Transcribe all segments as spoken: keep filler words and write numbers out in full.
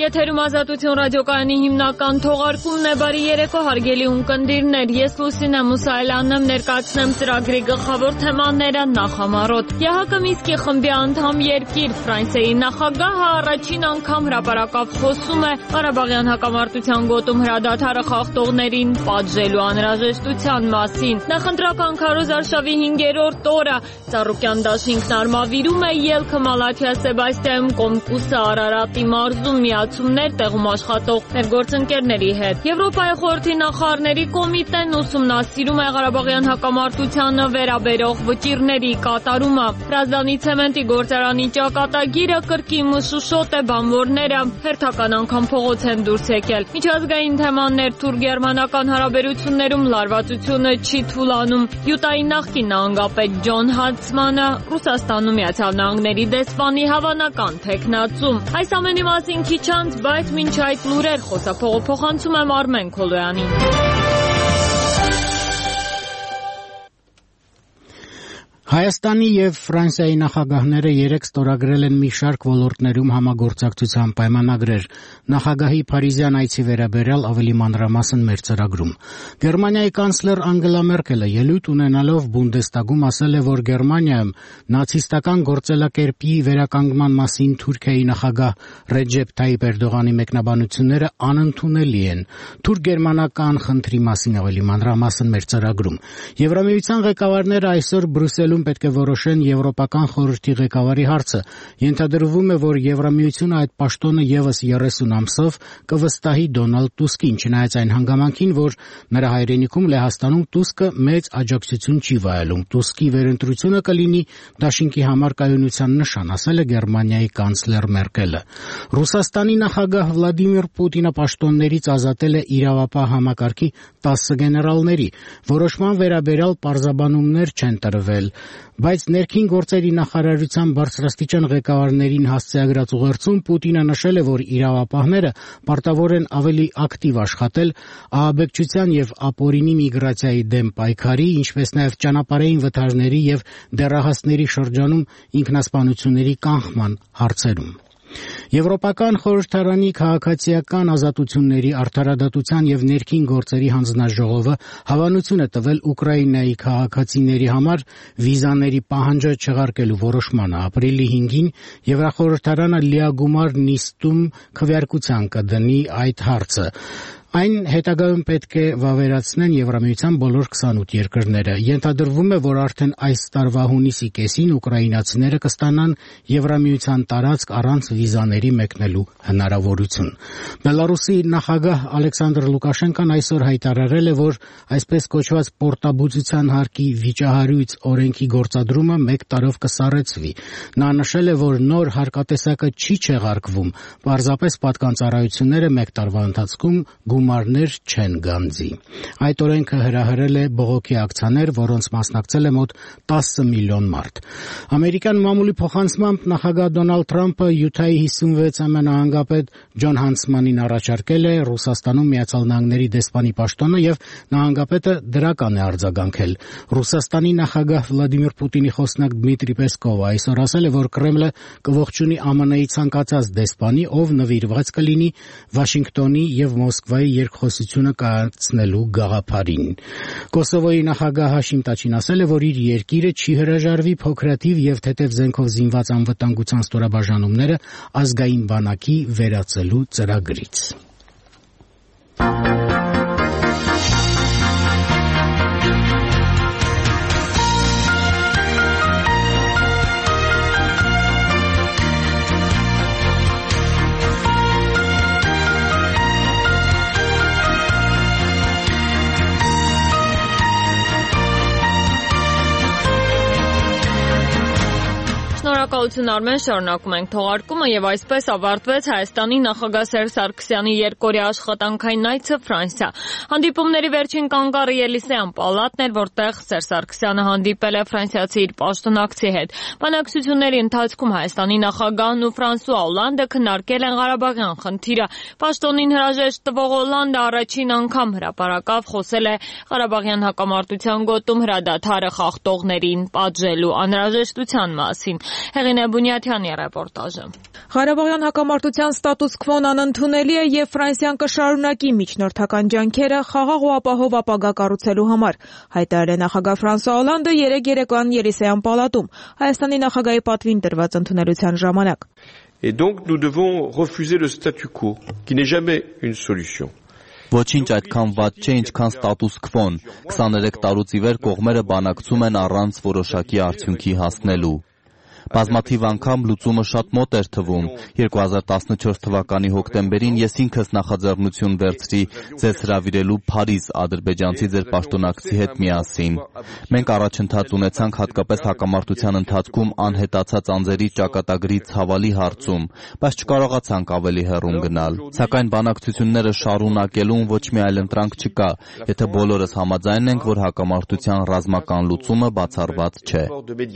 Եթերում Ազատություն ռադիոկայանի հիմնական թողարկումն է, բարի երեկո հարգելի ունկնդիրներ, ես Լուսինե Մուսայելյանն եմ, ներկայացնեմ ծրագրի գլխավոր թեմաները նախամարոտ։ ԵՀԿ Մինսկի խմբի անդամ երկիր Ֆրանսիայի նախագահը առաջին անգամ հրապարակավ խոսում է Ղարաբաղյան հակամարտության գոտում հրադադարը խախտողներին պատժելու անհրաժեշտության մասին։ Նախընտրական քարոզարշավի հինգերորդ օրը Ծառուկյան դաշինքն արմավիրում է ելքը Մալաթիա Սեբաստիայում Կոմկուսը Արարատի մարզում միացումներ տեղում աշխատող մեր գործընկերների հետ։ Եվրոպայի խորհրդի նախարարների կոմիտեն ուսումնասիրում է Ղարաբաղյան հակամարտությանը վերաբերող վճիռների կատարումը։ Հրազդանի ցեմենտի գործարանի ճակատագիրը կրկին մշուշոտ է, բանվորները հերթական անգամ փողոց են դուրս եկել։ Միջազգային թեմաներ թուրք-գերմանական հարաբերություններում լարվածությունը չի թուլանում։ Յուտայի նախկին նահանգապետ Ջոն Հանցմանը Ռուսաստանում Միացյալ Նահանգների դեսպանի հավանական թեկնածու։ Այս ամենի մասին քիչ անց, բայց մինչ այդ լուրեր խոսափողը փոխանցում եմ Արմեն Քոլոյանին։ Հայաստանի և Ֆրանսիայի նախագահները երեկ ստորագրել են մի շարք ոլորտներում համագործակցության պայմանագրեր։ Նախագահի Փարիզյան այցի վերաբերյալ ավելի մանրամասն մեր ծրագրում։ Գերմանիայի կանցլեր Անգելա Մերկելը ելույթ ունենալով Բունդեստագում ասել է, որ Գերմանիայում նացիստական գործելակերպի վերականգնման մասին Թուրքիայի նախագահ Ռեջեփ Թայիպ Էրդողանի մեկնաբանությունները անընդունելի են։ Թուրք-գերմանական խնդրի մասին ավելի մանրամասն մեր ծրագրում։ Եվրամիության ղեկավարները այսօր Բրյուսելում պետք է որոշեն Եվրոպական խորհրդի ղեկավարի հարցը։ Ենթադրվում է, որ Եվրամիությունը այդ պաշտոնը ևս երեսուն ամսով կվստահի Դոնալդ Տուսկին, չնայած այն հանգամանքին, որ նրա հայրենիքում Լեհաստանում Տուսկը մեծ աջակցություն չի վայելում։ Տուսկի վերընտրությունը կլինի դաշինքի համար կայունության նշան, ասել է Գերմանիայի կանցլեր Մերկելը։ Ռուսաստանի նախագահ Վլադիմիր Պուտինը պաշտոններից ազատել է իրավապահ համակարգի տասը գեներալների։ Որոշման վերաբերյալ պարզաբանումներ չեն տրվել, բայց ներքին գործերի նախարարության բարձրաստիճան ղեկավարներին հասցեագրած ուղերձում Պուտինը նշել է, որ իրավապահները պարտավոր են ավելի ակտիվ աշխատել ահաբեկչության և ապօրինի միգրացիայի դեմ պայքարի, ինչպես նաև ճանապարհային վթարների և դեռահասների շրջանում ինքնասպանությունների կանխման հարցերում։ Եվրոպական խորհրդարանի քաղաքացիական ազատությունների, արդարադատության և ներքին գործերի հանձնաժողովը հավանություն է տվել Ուկրաինայի քաղաքացիների համար վիզաների պահանջը չեղարկելու որոշմանը։ Ապրիլի հինգին Եվրախորհրդարանը լիագումար նիստում քվեարկության կդնի այդ հարցը։ Այն հետագայում պետք է վավերացնեն Եվրամիության բոլոր քսանութ երկրները։ Ենթադրվում է, որ արդեն այս տարվա հունիսի կեսին ուկրաինացիները կստանան Եվրամիության տարածք առանց վիզաների մեկնելու հնարավորություն։ Բելարուսի նախագահ Ալեքսանդր Լուկաշենկոն այսօր հայտարարել է, որ այսպես կոչված պորտաբուծության հարկի վիճահարույց օրենքի գործադրումը մեկ տարով կսառեցվի։ Նա նշել է, որ նոր հարկատեսակը չի չեղարկվում, պարզապես պատկանծառայությունները մեկ տարվա ընթացքում գումարներ չեն գանձի։ Այդ օրենքը հրահրել է բողոքի ակցիաներ, որոնց մասնակցել է մոտ տասը միլիոն մարդ։ Ամերիկյան մամուլի փոխանցմամբ նախագահ Դոնալդ Թրամփը Յուտայի հիսունվեցամյա նահանգապետ Ջոն Հանցմանին առաջարկել է Ռուսաստանում Միացյալ Նահանգների դեսպանի պաշտոնը և նահանգապետը դրական է արձագանքել։ Ռուսաստանի նախագահ Վլադիմիր Պուտինի խոսնակ Դմիտրի Պեսկովը այսօր ասել է, որ Կրեմլը կողջունի ԱՄՆ-ի ցանկացած դեսպանի, ով նվիրված կլինի Վաշինգտոնի և Մոսկվայի երկխոսությունը կայացնելու գաղափարին։ Կոսովոյի նախագահ Հաշիմ Տաչին ասել է, որ իր երկիրը չի հրաժարվի փոքրաթիվ և թեթև զենքով զինված անվտանգության ստորաբաժանումները ազգային բանակի վերածելու ծրագրից։ Շնորհակալություն Արմեն, շարունակում ենք թողարկումը և այսպես ավարտվեց Հայաստանի նախագահ Սերժ Սարգսյանի երկօրյա աշխատանքային այցը Ֆրանսիա։ Հանդիպումների վերջին կանգառը Ելիսեյան պալատն էր, որտեղ Սերժ Սարգսյանը հանդիպել է ֆրանսիացի իր պաշտոնակցի հետ։ Բանակցությունների ընթացքում Հայաստանի նախագահն ու Ֆրանսուଆ Օլանդը քննարկել են Ղարաբաղյան խնդիրը։ Պաշտոնին հրաժեշտ տվող Օլանդը առաջին անգամ հրապարակավ խոսել է Ղարաբաղյան հակամարտության գոտում հրադադարը խախտողներին պատժելու անհրաժեշտության մասին։ Նինե Բունյաթյանի ռեպորտաժը։ Ղարաբաղյան հակամարտության ստատուս քվոն անընդունելի է եւ Ֆրանսիան կշարունակի միջնորդական ջանքերը խաղաղ ու ապահով ապագա կառուցելու համար, հայտարարել է նախագահ Ֆրանսուଆ Օլանդը երեկ երեկոյան Ելիսեյան պալատում Հայաստանի նախագահի պատվին տրված ընդունելության ժամանակ։ Et donc nous devons refuser le statu quo, qui n'est jamais une solution. Ոչինչ այդքան վատ չէ, ինչքան ստատուս քվոն։ քսաներեք տարուց ի վեր կողմերը բանակցում են առանց որոշակի արդյունքի հասնելու։ Բազմաթիվ անգամ լուծումը շատ մոտ էր թվում։ երկու հազար տասնչորս թվականի հոկտեմբերին ես ինքս նախաձեռնություն վերցրի ձեզ հրավիրելու Փարիզ ադրբեջանցի ձեր պաշտոնակցի հետ միասին։ Մենք առաջընթաց ունեցանք հատկապես հակամարտության ընթացքում անհետացած անձերի ճակատագրի ցավալի հարցում, բայց չկարողացանք ավելի հեռուն գնալ։ Սակայն բանակցությունները շարունակելուն ոչ մի այլընտրանք չկա, եթե բոլորս համաձայն ենք, որ հակամարտության ռազմական լուծումը բացառված չէ։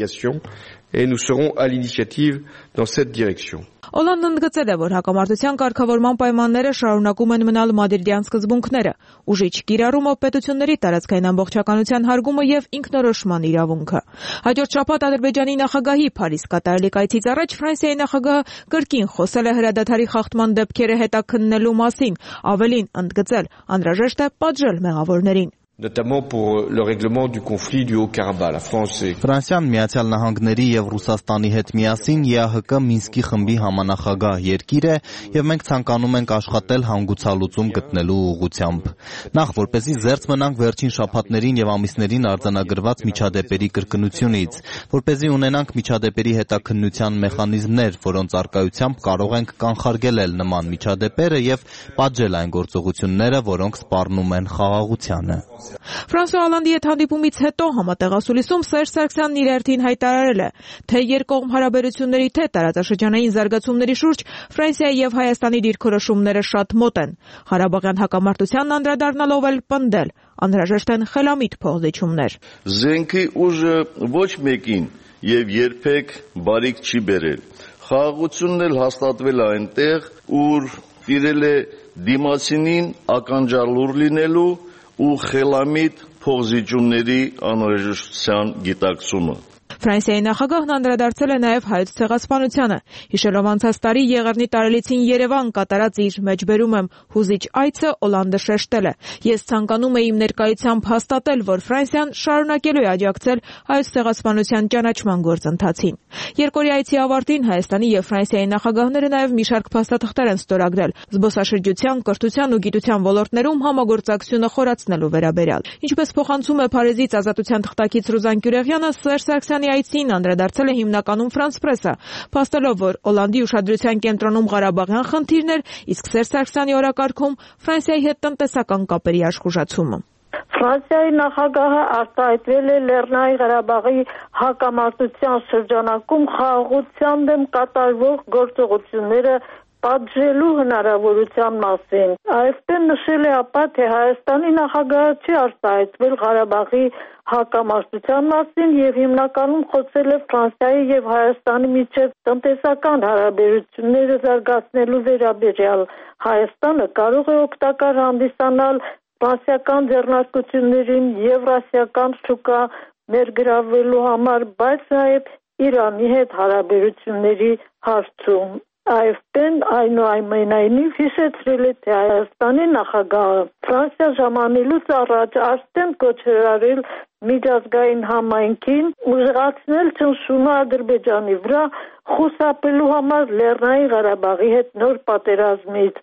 Et nous serons à l'initiative dans cette direction. Օլանդն ընդգծել է, որ հակամարտության կարգավորման պայմանները շարունակում են մնալ մադրիդյան սկզբունքները, ուժի չկիրառումը, պետությունների տարածքային ամբողջականության հարգումը եւ ինքնորոշման իրավունքը։ Հաջորդ շաբաթ Ադրբեջանի նախագահի Փարիզ կատարելիք այցից առաջ Ֆրանսիայի նախագահը կրկին խոսել է հրադադարի խախտման դեպքերը հետաքննելու մասին, ավելին ընդգծել, անհրաժեշտ է պատժել մեղավորներին։ Notamment pour le règlement du conflit du Haut-Karabakh. La France est Ֆրանսիան Միացյալ Նահանգների եւ Ռուսաստանի հետ միասին Է Ա Հ Կ Մինսկի խմբի համանախագահ երկիր է եւ մենք ցանկանում ենք աշխատել հանգուցալուծում գտնելու ուղղությամբ։ Նախ որպեսզի զերծ մնանք վերջին շաբաթներին եւ ամիսներին արձանագրված միջադեպերի կրկնությունից, որպեսզի ունենանք միջադեպերի հետաքննության մեխանիզմներ, որոնց արկայությամբ կարող ենք կանխարգելել նման միջադեպերը եւ պատժել այն գործողությունները, որոնք սպառնում են խաղաղությանը։ Ֆրանսուଆ Օլանդի հետ հանդիպումից հետո համատեղ ասուլիսում Սերժ Սարգսյանն իր հերթին հայտարարել է, թե երկկողմ հարաբերությունների թե տարածաշրջանային զարգացումների շուրջ Ֆրանսիայի եւ Հայաստանի դիրքորոշումները շատ մոտ են։ Ղարաբաղյան հակամարտությանն անդրադառնալով էլ պնդել, անհրաժեշտ են խելամիտ փոխզիջումներ։ Զենքի ուժը ոչ մեկին եւ երբեք բարիք չի բերել։ Խաղաղությունն էլ հաստատվել է այնտեղ, ուր տիրել է դիմացինին ականջալուր լինելու ու խելամիտ փոխզիջումների անհրաժեշտության գիտակցումը։ Ֆրանսիայի նախագահն անդրադարձել է նաև հայոց ցեղասպանությանը, հիշելով անցած տարի Եղեռնի տարելիցին Երևան կատարած իր մեջբերում եմ հուզիչ այցը Օլանդը շեշտել է. Ես ցանկանում եմ իմ ներկայությամբ հաստատել, որ Ֆրանսիան շարունակելու է աջակցել հայոց ցեղասպանության ճանաչման գործընթացին։ Երկօրյա այցի ավարտին Հայաստանի եւ Ֆրանսիայի նախագահները նաև մի շարք փաստաթղթեր են ստորագրել զբոսաշրջության, կրթության ու գիտության ոլորտներում համագործակցությունը խորացնելու վերաբերյալ։ Ինչպես փոխանցում է Փարիզից Ազատության թղթակից Ռուզան Գյուրեղյանը, Սերժ Սարգսյանի այցին անդրադարձել է հիմնականում Ֆրանս պրեսը, փաստելով, որ Օլանդի ուշադրության կենտրոնում Ղարաբաղյան խնդիրն էր, իսկ Սերժ Սարգսյանի օրակարգում Ֆրանսիայի հետ տնտեսական կապերի աշխուժացումը։ Ֆրանսիայի նախագահը արտահայտվել է Լեռնային Ղարաբաղի հակամարտության շրջանակում խաղաղության դեմ կատարվող գործողությունները պատժելու հնարավորության մասին։ Այստեղ նշել է ապա, թե Հայաստանի նախագահը չի արտահայտվել Ղարաբաղի հակամարտության մասին եւ հիմնականում խոսել է Ֆրանսիայի եւ Հայաստանի միջև տնտեսական հարաբերությունները զարգացնելու վերաբերյալ։ Հայաստանը կարող է օգտակար հանդիսանալ ֆրանսիական ձեռնարկություններին եվրասիական շուկա ներգրավելու համար, բայց նաեւ Իրանի հետ հարաբերությունների հարցում։ Այստեղ այնուամենայնիվ հիշեցրել է, թե Հայաստանի նախագահը Ֆրանսիա ժամանելուց առաջ արդեն կոչեր արել միջազգային համայնքին ուժեղացնել ճնշումը Ադրբեջանի վրա խուսափելու համար Լեռնային Ղարաբաղի հետ նոր պատերազմից։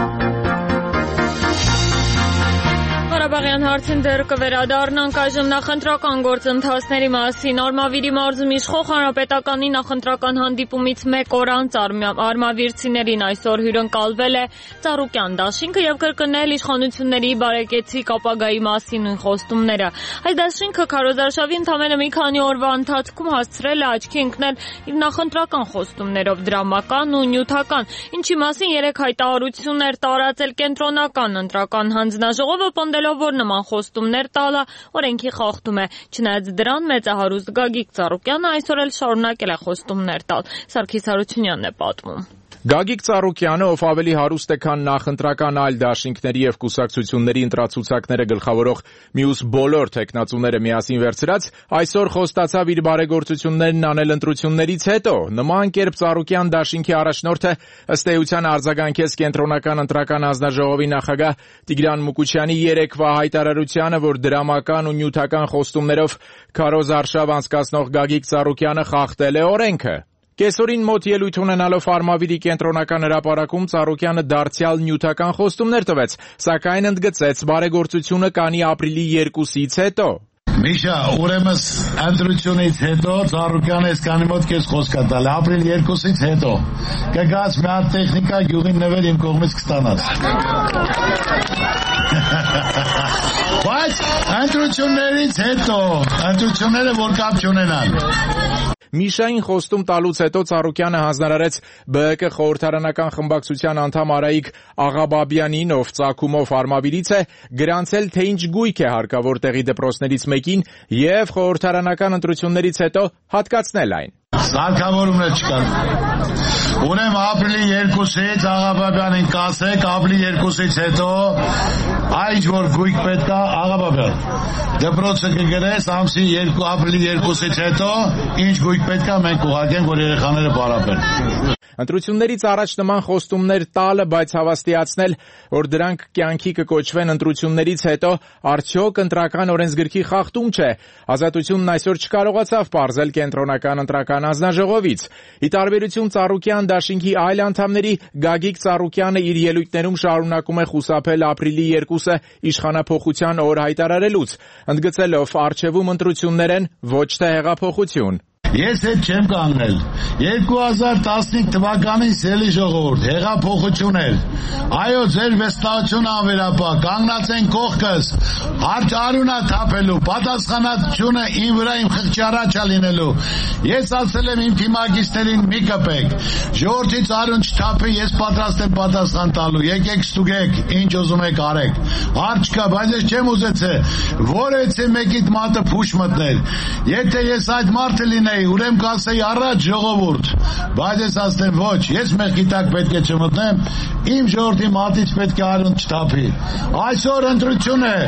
Ղարաբաղյան հարցին դեռ կվերադառնանք այժմ նախընտրական գործընթացների մասին։ Արմավիրի մարզում իշխող հանրապետականի նախընտրական հանդիպումից մեկ օր անց արմավիրցիներին այսօր հյուրընկալվել է Ծառուկյան դաշինքը եւ կրկնել իշխանությունների բարեկեցիկ ապագայի մասին նույն խոստումները։ Այս դաշինքը քարոզարշավի ընդամենը մի քանի օրվա ընթացքում հասցրել է աչքի ընկնել իր նախընտրական խոստումներով դրամական ու նյութական, ինչի մասին երեք հայտարարություն էր տարածել կենտրոնական ընտրական հանձնաժողովը, պնդելով, որ նման խոստումներ տալը օրենքի խախտում է։ Չնայած դրան մեծահարուստ Գագիկ Ծառուկյանը այսօր էլ շարունակել է խոստումներ տալ։ Սարգիս Հարությունյանն է պատմում։ Գագիկ Ծառուկյանը, ով ավելի հարուստ է, քան նախընտրական այլ դաշինքների եւ կուսակցությունների ընտրացուցակները գլխավորող մյուս բոլոր տեխնացուները միասին վերցրած, այսօր խոստացավ իր բարեգործություններն անել ընտրություններից հետո։ Նման կերպ Ծառուկյան դաշինքի առաջնորդը ըստ էության արձագանքեց կենտրոնական ընտրական հանձնաժողովի նախագահ Տիգրան Մուկուչյանի երեկվա հայտարարությանը, որ դրամական ու նյութական խոստումներով քարոզ արշավ անցկացնող Գագիկ Ծառուկյանը խախտել է օրենքը։ Կեսօրին մոտ ելույթ ունենալով Արմավիրի կենտրոնական հրապարակում Ծառուկյանը դարձյալ նյութական խոստումներ տվեց, սակայն ընդգծեց բարեգործությունը կանի ապրիլի երկուսից հետո։ Միշա, ուրեմն ընտրությունից հետո Ծառուկյանը այսքանի մոտ քեզ խոսք է տալ, ապրիլ երկուսից հետո կգաս մի հատ տեխնիկա գյուղին նվեր իմ կողմից կստանաս։ Բայց ընտրություններից հետո, ընտրությունները որ կապ չունենան։ Միշային խոստում տալուց հետո Ծառուկյանը հանձնարարեց B H K խորհրդարանական խմբակցության անդամ Արայիկ Աղաբաբյանին, ով ծագումով Արմավիրից է, գրանցել, թե ինչ գույք է հարկավոր տեղի դպրոցներից մեկին եւ խորհրդարանական ընտրություններից հետո հատկացնել այն։ Սարքավորումներ չկան։ Ուրեմն ապրիլի երկուսից Աղաբաբյանին կասեք, ապրիլի երկուսից հետո այն որ գույք պետք է Աղաբաբյան։ Դպրոցը կգրես ամսի երկու ապրիլի երկուսից հետո ինչ գույք պետք է մենք ուղարկենք, որ երեխաները պարապեն։ Ընտրություններից առաջ նման խոստումներ տալը, բայց հավաստիացնել, որ դրանք կյանքի կկոչվեն ընտրություններից հետո, արդյոք ընտրական օրենսգրքի խախտում չէ։ Ազատությունն այսօր չկարողացավ պարզել կենտրոնական ընտրական հանձնաժողովից։ Ի տարբերություն Ծառուկյան դաշինքի այլ անդամների, Գագիկ Ծառուկյանը իր ելույթներում շարունակում է խուսափել ապրիլի երկուսը իշխանափոխության օր հայտարարելուց, ընդգծելով առջևում ընտրություններ են, ոչ թե հեղափոխություն։ Ես հետ չեմ կանգնել։ երկու հազար տասնհինգ թվականին սելի ժողովուրդ, հեղափոխություն էր։ Այո, ձեր վստահությունը անվերապահ, կանգնած են կողքս, հարց արունա թափելու, պատասխանատվությունը իմ վրա իմ խղճի առաջ է լինելու։ Ես ասել եմ իմ թիմակիցներին մի կպեք, ժողովրդից արուն չթափի, ես պատրաստ եմ պատասխան տալու, եկեք ստուգեք, ինչ ուզում եք արեք։ Հարց չկա, բայց ես չեմ ուզեցել, որ էցե մեկիդ մատը փուշ մտներ։ Եթե ես այդ մարդը լինեի, ուրեմն կասեի առաջ ժողովուրդ, բայց ես ասեմ ոչ, ես մեղքի տակ պետք է չմտնեմ, իմ ժողովրդի մատից պետք է արուն չթափի։ Այսօր ընտրություն է։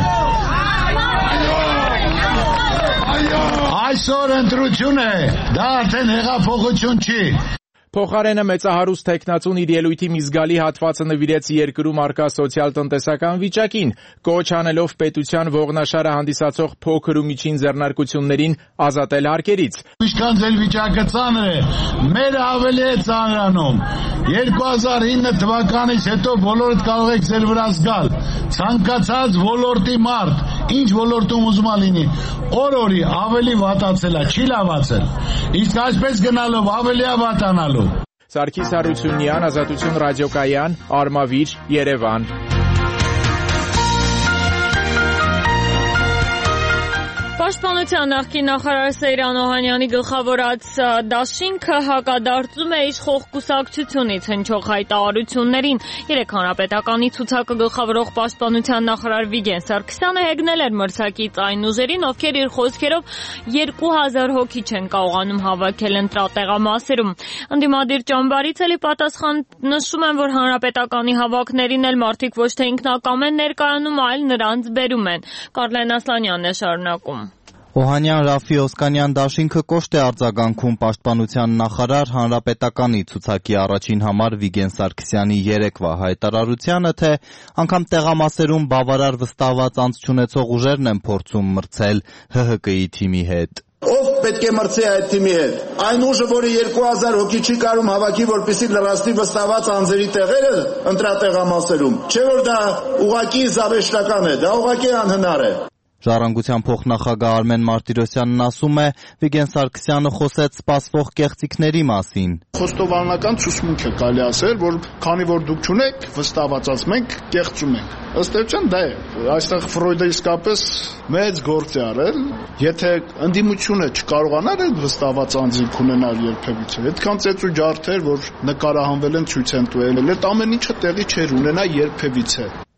Այսօր ընտրություն է, դա արդեն հեղափոխություն չի։ Փոխարենը մեծահարուստ տեխնացուն իր ելույթի մի զգալի հատվածը նվիրեց երկրում առկա սոցիալ-տնտեսական վիճակին, կոչ անելով պետության ողնաշարը հանդիսացող փոքր ու միջին ձեռնարկություններին ազատել հարկերից։ Ինչքան ձեր վիճակը ծանր է, մերը ավելի է ծանրանում։ երկու հազար ինը թվականից հետո բոլորդ կարող եք ձեր վրա զգալ։ Ցանկացած ոլորտի մարդ, ինչ ոլորտում ուզում լինի, օր-օրի ավելի վատացել է, չի լավացել։ Իսկ այսպես գնալով ավելի է վատանալու։ Սարգիս Հարությունյան, Ազատություն ռադիոկայան, Արմավիր, Երևան։ Պաշտպանության նախկին նախարար Սեյրան Օհանյանի գլխավորած դաշինքը հակադարձում է իշխող կուսակցությունից հնչող հայտարարություններին։ Երեկ հանրապետականի ցուցակը գլխավորող պաշտպանության նախարար Վիգեն Սարգսյանը հեգնել էր մրցակից այն ուժերին, ովքեր իր խոսքերով երկու հազար հոգի չեն կարողանում հավաքել ընտրատեղամասերում։ Ընդդիմադիր ճամբարից էլի պատասխան նշում են, որ հանրապետականի հավաքներին էլ մարդիկ ոչ թե ինքնակամ են ներկայանում, այլ նրանց բերում են։ Կարլեն Ասլանյանն է շարունակում։ Օհանյան Ռաֆի Օսկանյան դաշինքը կոշտ է արձագանքում պաշտպանության նախարար հանրապետականի ցուցակի առաջին համար Վիգեն Սարգսյանի երեկվա հայտարարությանը, թե անգամ տեղամասերում բավարար վստահված անց չունեցող ուժերն են փորձում մրցել Հ Հ Կ-ի թիմի հետ։ Ով պետք է մրցի այդ թիմի հետ։ Այն ուժը, որը երկու հազար հոգի չի կարող հավաքի, որպեսզի լրացնի վստահված անձերի տեղերը ընտրատեղամասերում։ Չէ՞ որ դա ուղղակի զավեշտական է, դա ուղղակի անհնար է։ Ժառանգության փոխնախագահ Արմեն Մարտիրոսյանն ասում է, Վիգեն Սարգսյանը խոսեց սպասվող կեղծիքների մասին։ Խոստովանական ցուցմունք է կարելի ասել, որ քանի որ դուք չունեք, վստահվածած մենք կեղծում ենք։ Ըստ էության դա է։ Այստեղ Ֆրոյդը իսկապես մեծ գործ է արել, եթե ընդդիմությունը չկարողանար այդ վստահված անձինք ունենալ երբևիցե, այդքան ծեծ ու ջարդեր, որ նկարահանվել են ցույց են տվել, այդ ամեն ինչը տեղի չէր ունենա երբևիցե։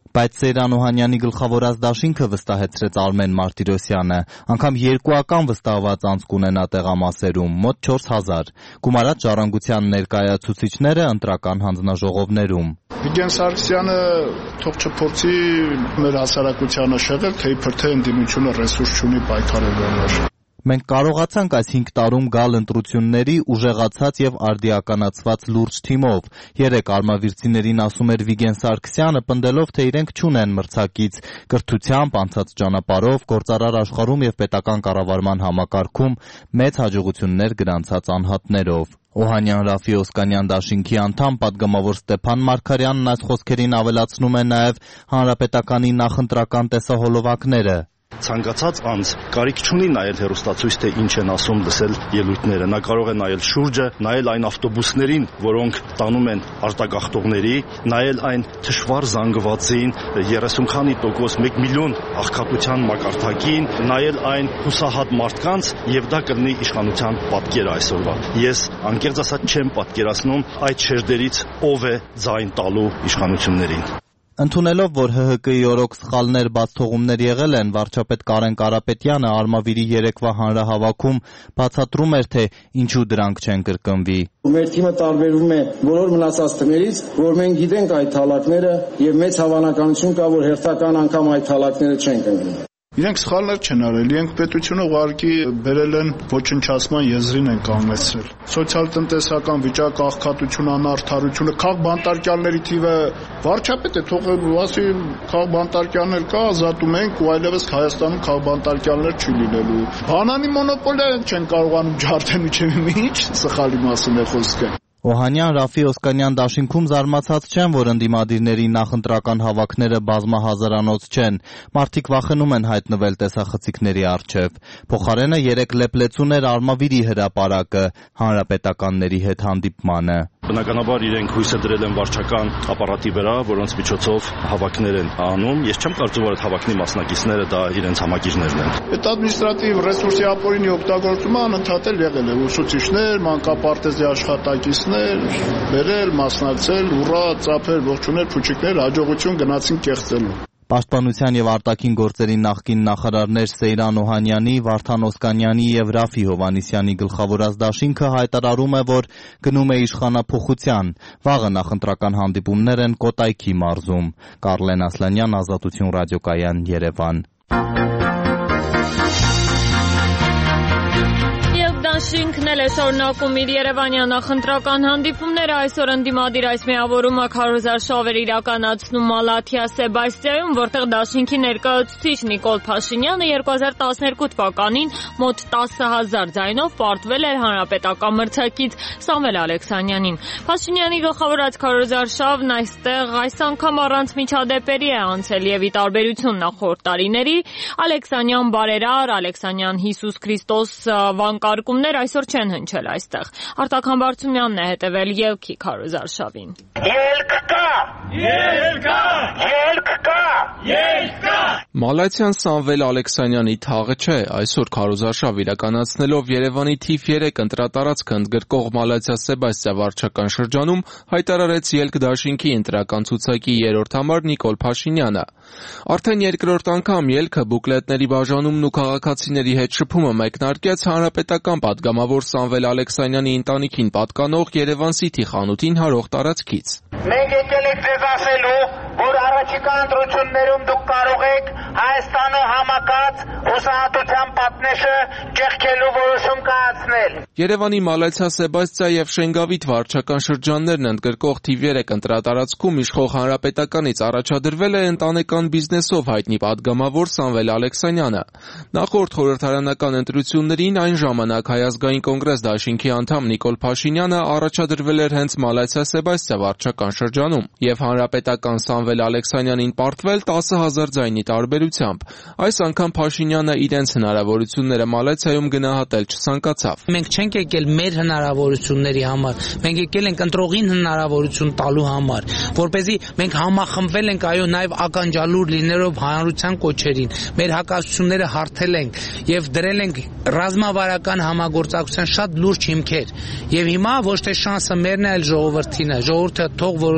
Բայց Սեյրան Օհանյանի գլխավորած դաշինքը վստահեցրեց Արմեն Մարտիրոսյանը, անգամ երկուական վստահված անց կունենա տեղամասերում, մոտ չորս հազար, գումարած Ժառանգության ներկայացուցիչները ընտրական հանձնաժողովներում։ Վիգեն Սարգսյանը թող չփորձի մեր հասարակությանը շեղել, թե իբր թե ընդդիմությունը ռեսուրս չունի պայքարելու։ Մենք կարողացանք այս հինգ տարում գալ ընտրությունների ուժեղացած եւ արդիականացված լուրջ թիմով։ Երեք արմավիրցիներին ասում էր Վիգեն Սարգսյանը, պնդելով, թե իրենք չունեն մրցակից կրթությամբ, անցած ճանապարհով, գործարար աշխարհում եւ պետական կառավարման համակարգում մեծ հաջողություններ գրանցած անհատներով։ Օհանյան Ռաֆի Օսկանյան դաշինքի անդամ պատգամավոր Ստեփան Մարգարյանն այս խոսքերին ավելացնում է նաեւ հանրապետականի նախընտրական տեսահոլովակները։ Ցանկացած անձ կարիք չունի նայել հեռուստացույց, թե ինչ են ասում լսել ելույթները։ Նա կարող է նայել շուրջը, նայել այն ավտոբուսներին, որոնք տանում են արտագաղթողների, նայել այն թշվառ զանգվածին, երեսուն քանի տոկոս, մեկ միլիոն աղքատության մակարդակին, նայել այն հուսահատ մարդկանց, եւ դա կլինի իշխանության պատկերը այսօրվա։ Ես անկեղծ ասած չեմ պատկերացնում այդ շերտերից ով է ձայն տալու իշխանություններին։ Ընդունելով, որ Հ Հ Կի օրոք սխալներ բացթողումներ եղել են, վարչապետ Կարեն Կարապետյանը Արմավիրի երեկվա հանրահավաքում բացատրում էր, թե ինչու դրանք չեն կրկնվի։ Մեր թիմը տարբերվում է բոլոր մնացած թիմերից, որ մենք գիտենք այդ թալակները եւ մեծ հավանականություն կա, որ հերթական անգամ այդ թալակները չեն կանգնի։ Իրենք սխալներ չեն արել, իրենք պետությունը ուղղակի բերել են ոչնչացման եզրին են կանգնեցրել։ Սոցիալ-տնտեսական վիճակ, աղքատություն, անարդարությունը, քաղբանտարկյալների թիվը վարչապետը թող ասի քաղբանտարկյալներ կա, ազատում ենք ու այլևս Հայաստանում քաղբանտարկյալներ չի լինելու։ Բանանի մոնոպոլիա չեն կարողանում ջարդել միջև ինչ սխալի մասին է խոսքը։ Օհանյան Ռաֆի Օսկանյան դաշինքում զարմացած չեն, որ ընդդիմադիրների նախընտրական հավաքները բազմահազարանոց չեն։ Մարդիկ վախենում են հայտնվել տեսախցիկների առջև։ Փոխարենը երեք լեփլեցուն էր Արմավիրի հրապարակը հանրապետականների հետ հանդիպմանը։ Բնականաբար իրենք հույսը դրել են վարչական ապարատի վրա, որոնց միջոցով հավաքներ են անում։ Ես չեմ կարծում, որ այդ հավաքնի մասնակիցները դա իրենց համակիրներն են։ Այդ ադմինիստրատիվ ռեսուրսի ապօրինի օգտագործումը անընդհատ եղել է։ Ուսուցիչներ, մանկապարտեզի աշխատակիցներ, բերել, մասնակցել, ուռա, ծափեր, ողջունել, փուչիկներ, հաջողություն գնացին կեղծելու։ Պաշտպանության եւ արտաքին գործերի նախկին նախարարներ Սեյրան Օհանյանի, Վարդան Օսկանյանի եւ Ռաֆի Հովհաննիսյանի գլխավորած դաշինքը հայտարարում է, որ գնում է իշխանափոխության։ Վաղը նախընտրական հանդիպումներ են Կոտայքի մարզում։ Կարլեն Ասլանյան, Ազատություն ռադիոկայան, Երևան։ Դաշինքն էլ է շարունակում իր երևանյան նախընտրական հանդիպումները։ Այսօր ընդդիմադիր այս միավորումը քարոզար շավեր իրականացնում Մալաթիա Սեբաստիայում, որտեղ դաշինքի ներկայացուցիչ Նիկոլ Փաշինյանը երկու հազար տասներկու թվականին մոտ տասը հազար ձայնով պարտվել էր հանրապետական մրցակից Սամվել Ալեքսանյանին։ Փաշինյանի գլխավորած քարոզար շավն այստեղ այս անգամ առանց միջադեպերի է անցել եւ ի տարբերություն նախորդ տարիների Ալեքսանյան բարերար, Ալեքսանյան Հիսուս Քրիստոս վանկարկումներ այսօր չեն հնչել այստեղ։ Արտակ Համբարձումյանն է հետևել ելքի քարոզարշավին։ Ելք կա, ելք կա, ելք կա, ելք կա։ Մալաթյան Սամվել Ալեքսանյանի թաղը չէ, այսօր քարոզարշավ իրականացնելով Երևանի թիվ երեք ընտրատարածքը ընդգրկող Մալաթիա Սեբաստիա վարչական շրջանում հայտարարեց ելք դաշինքի ընտրական ցուցակի երրորդ համար Նիկոլ Փաշինյանը։ Արդեն երկրորդ անգամ ելքը բուկլետների բաժանումն ու քաղաքացիների հետ շփումը մեկնարկեց հանրապետական պատգամավոր Սամվել Ալեքսանյանի ընտանիքին պատկանող Երևան City խանութին հարող տարածքից։ Մենք եկել ենք ձեզ ասելու, որ առաջիկա ընտրություններում դուք կարող եք Հայաստանը համակած հուսահատության պատնեշը ճեղքելու որոշում կայացնել։ Երևանի Մալաթիա Սեբաստիա եւ Շենգավիթ վարչական շրջաններն ընդգրկող թիվ երեք ընտրատարածքում իշխող հանրապետականից առաջադրվել է ընտանեկան բիզնեսով հայտնի պատգամավոր Սամվել Ալեքսանյանը։ Նախորդ խորհրդարանական ընտրություններին այն ժամանակ Հայ ազգային կոնգրես դաշինքի անդամ Նիկոլ Փաշինյանը առաջադրվել էր հենց Մալաթիա Սեբաստիա վարչական շրջանում եւ հանրապետական Սամվել Ալեքսանյանին պարտվել տասը հազար ձայնի տարբերությամբ։ Այս անգամ Փաշինյանը իրենց հնարավորությունները Մալաթիայում գնահատել չցանկացավ։ Մենք չենք եկել մեր հնարավորությունների համար, մենք եկել ենք ընտրողին հնարավորություն տալու համար, որպեսզի մենք համախմբվել ենք այո նաև ականջալուր լինելով հանրության կոչերին, մեր հակասությունները հարթել ենք եւ դրել ենք ռազմավարական համագործակցության շատ լուրջ հիմքեր։ Եվ հիմա ոչ թե շանսը մերն է, այլ ժողովրդին է։ Ժողովուրդը թող որոշի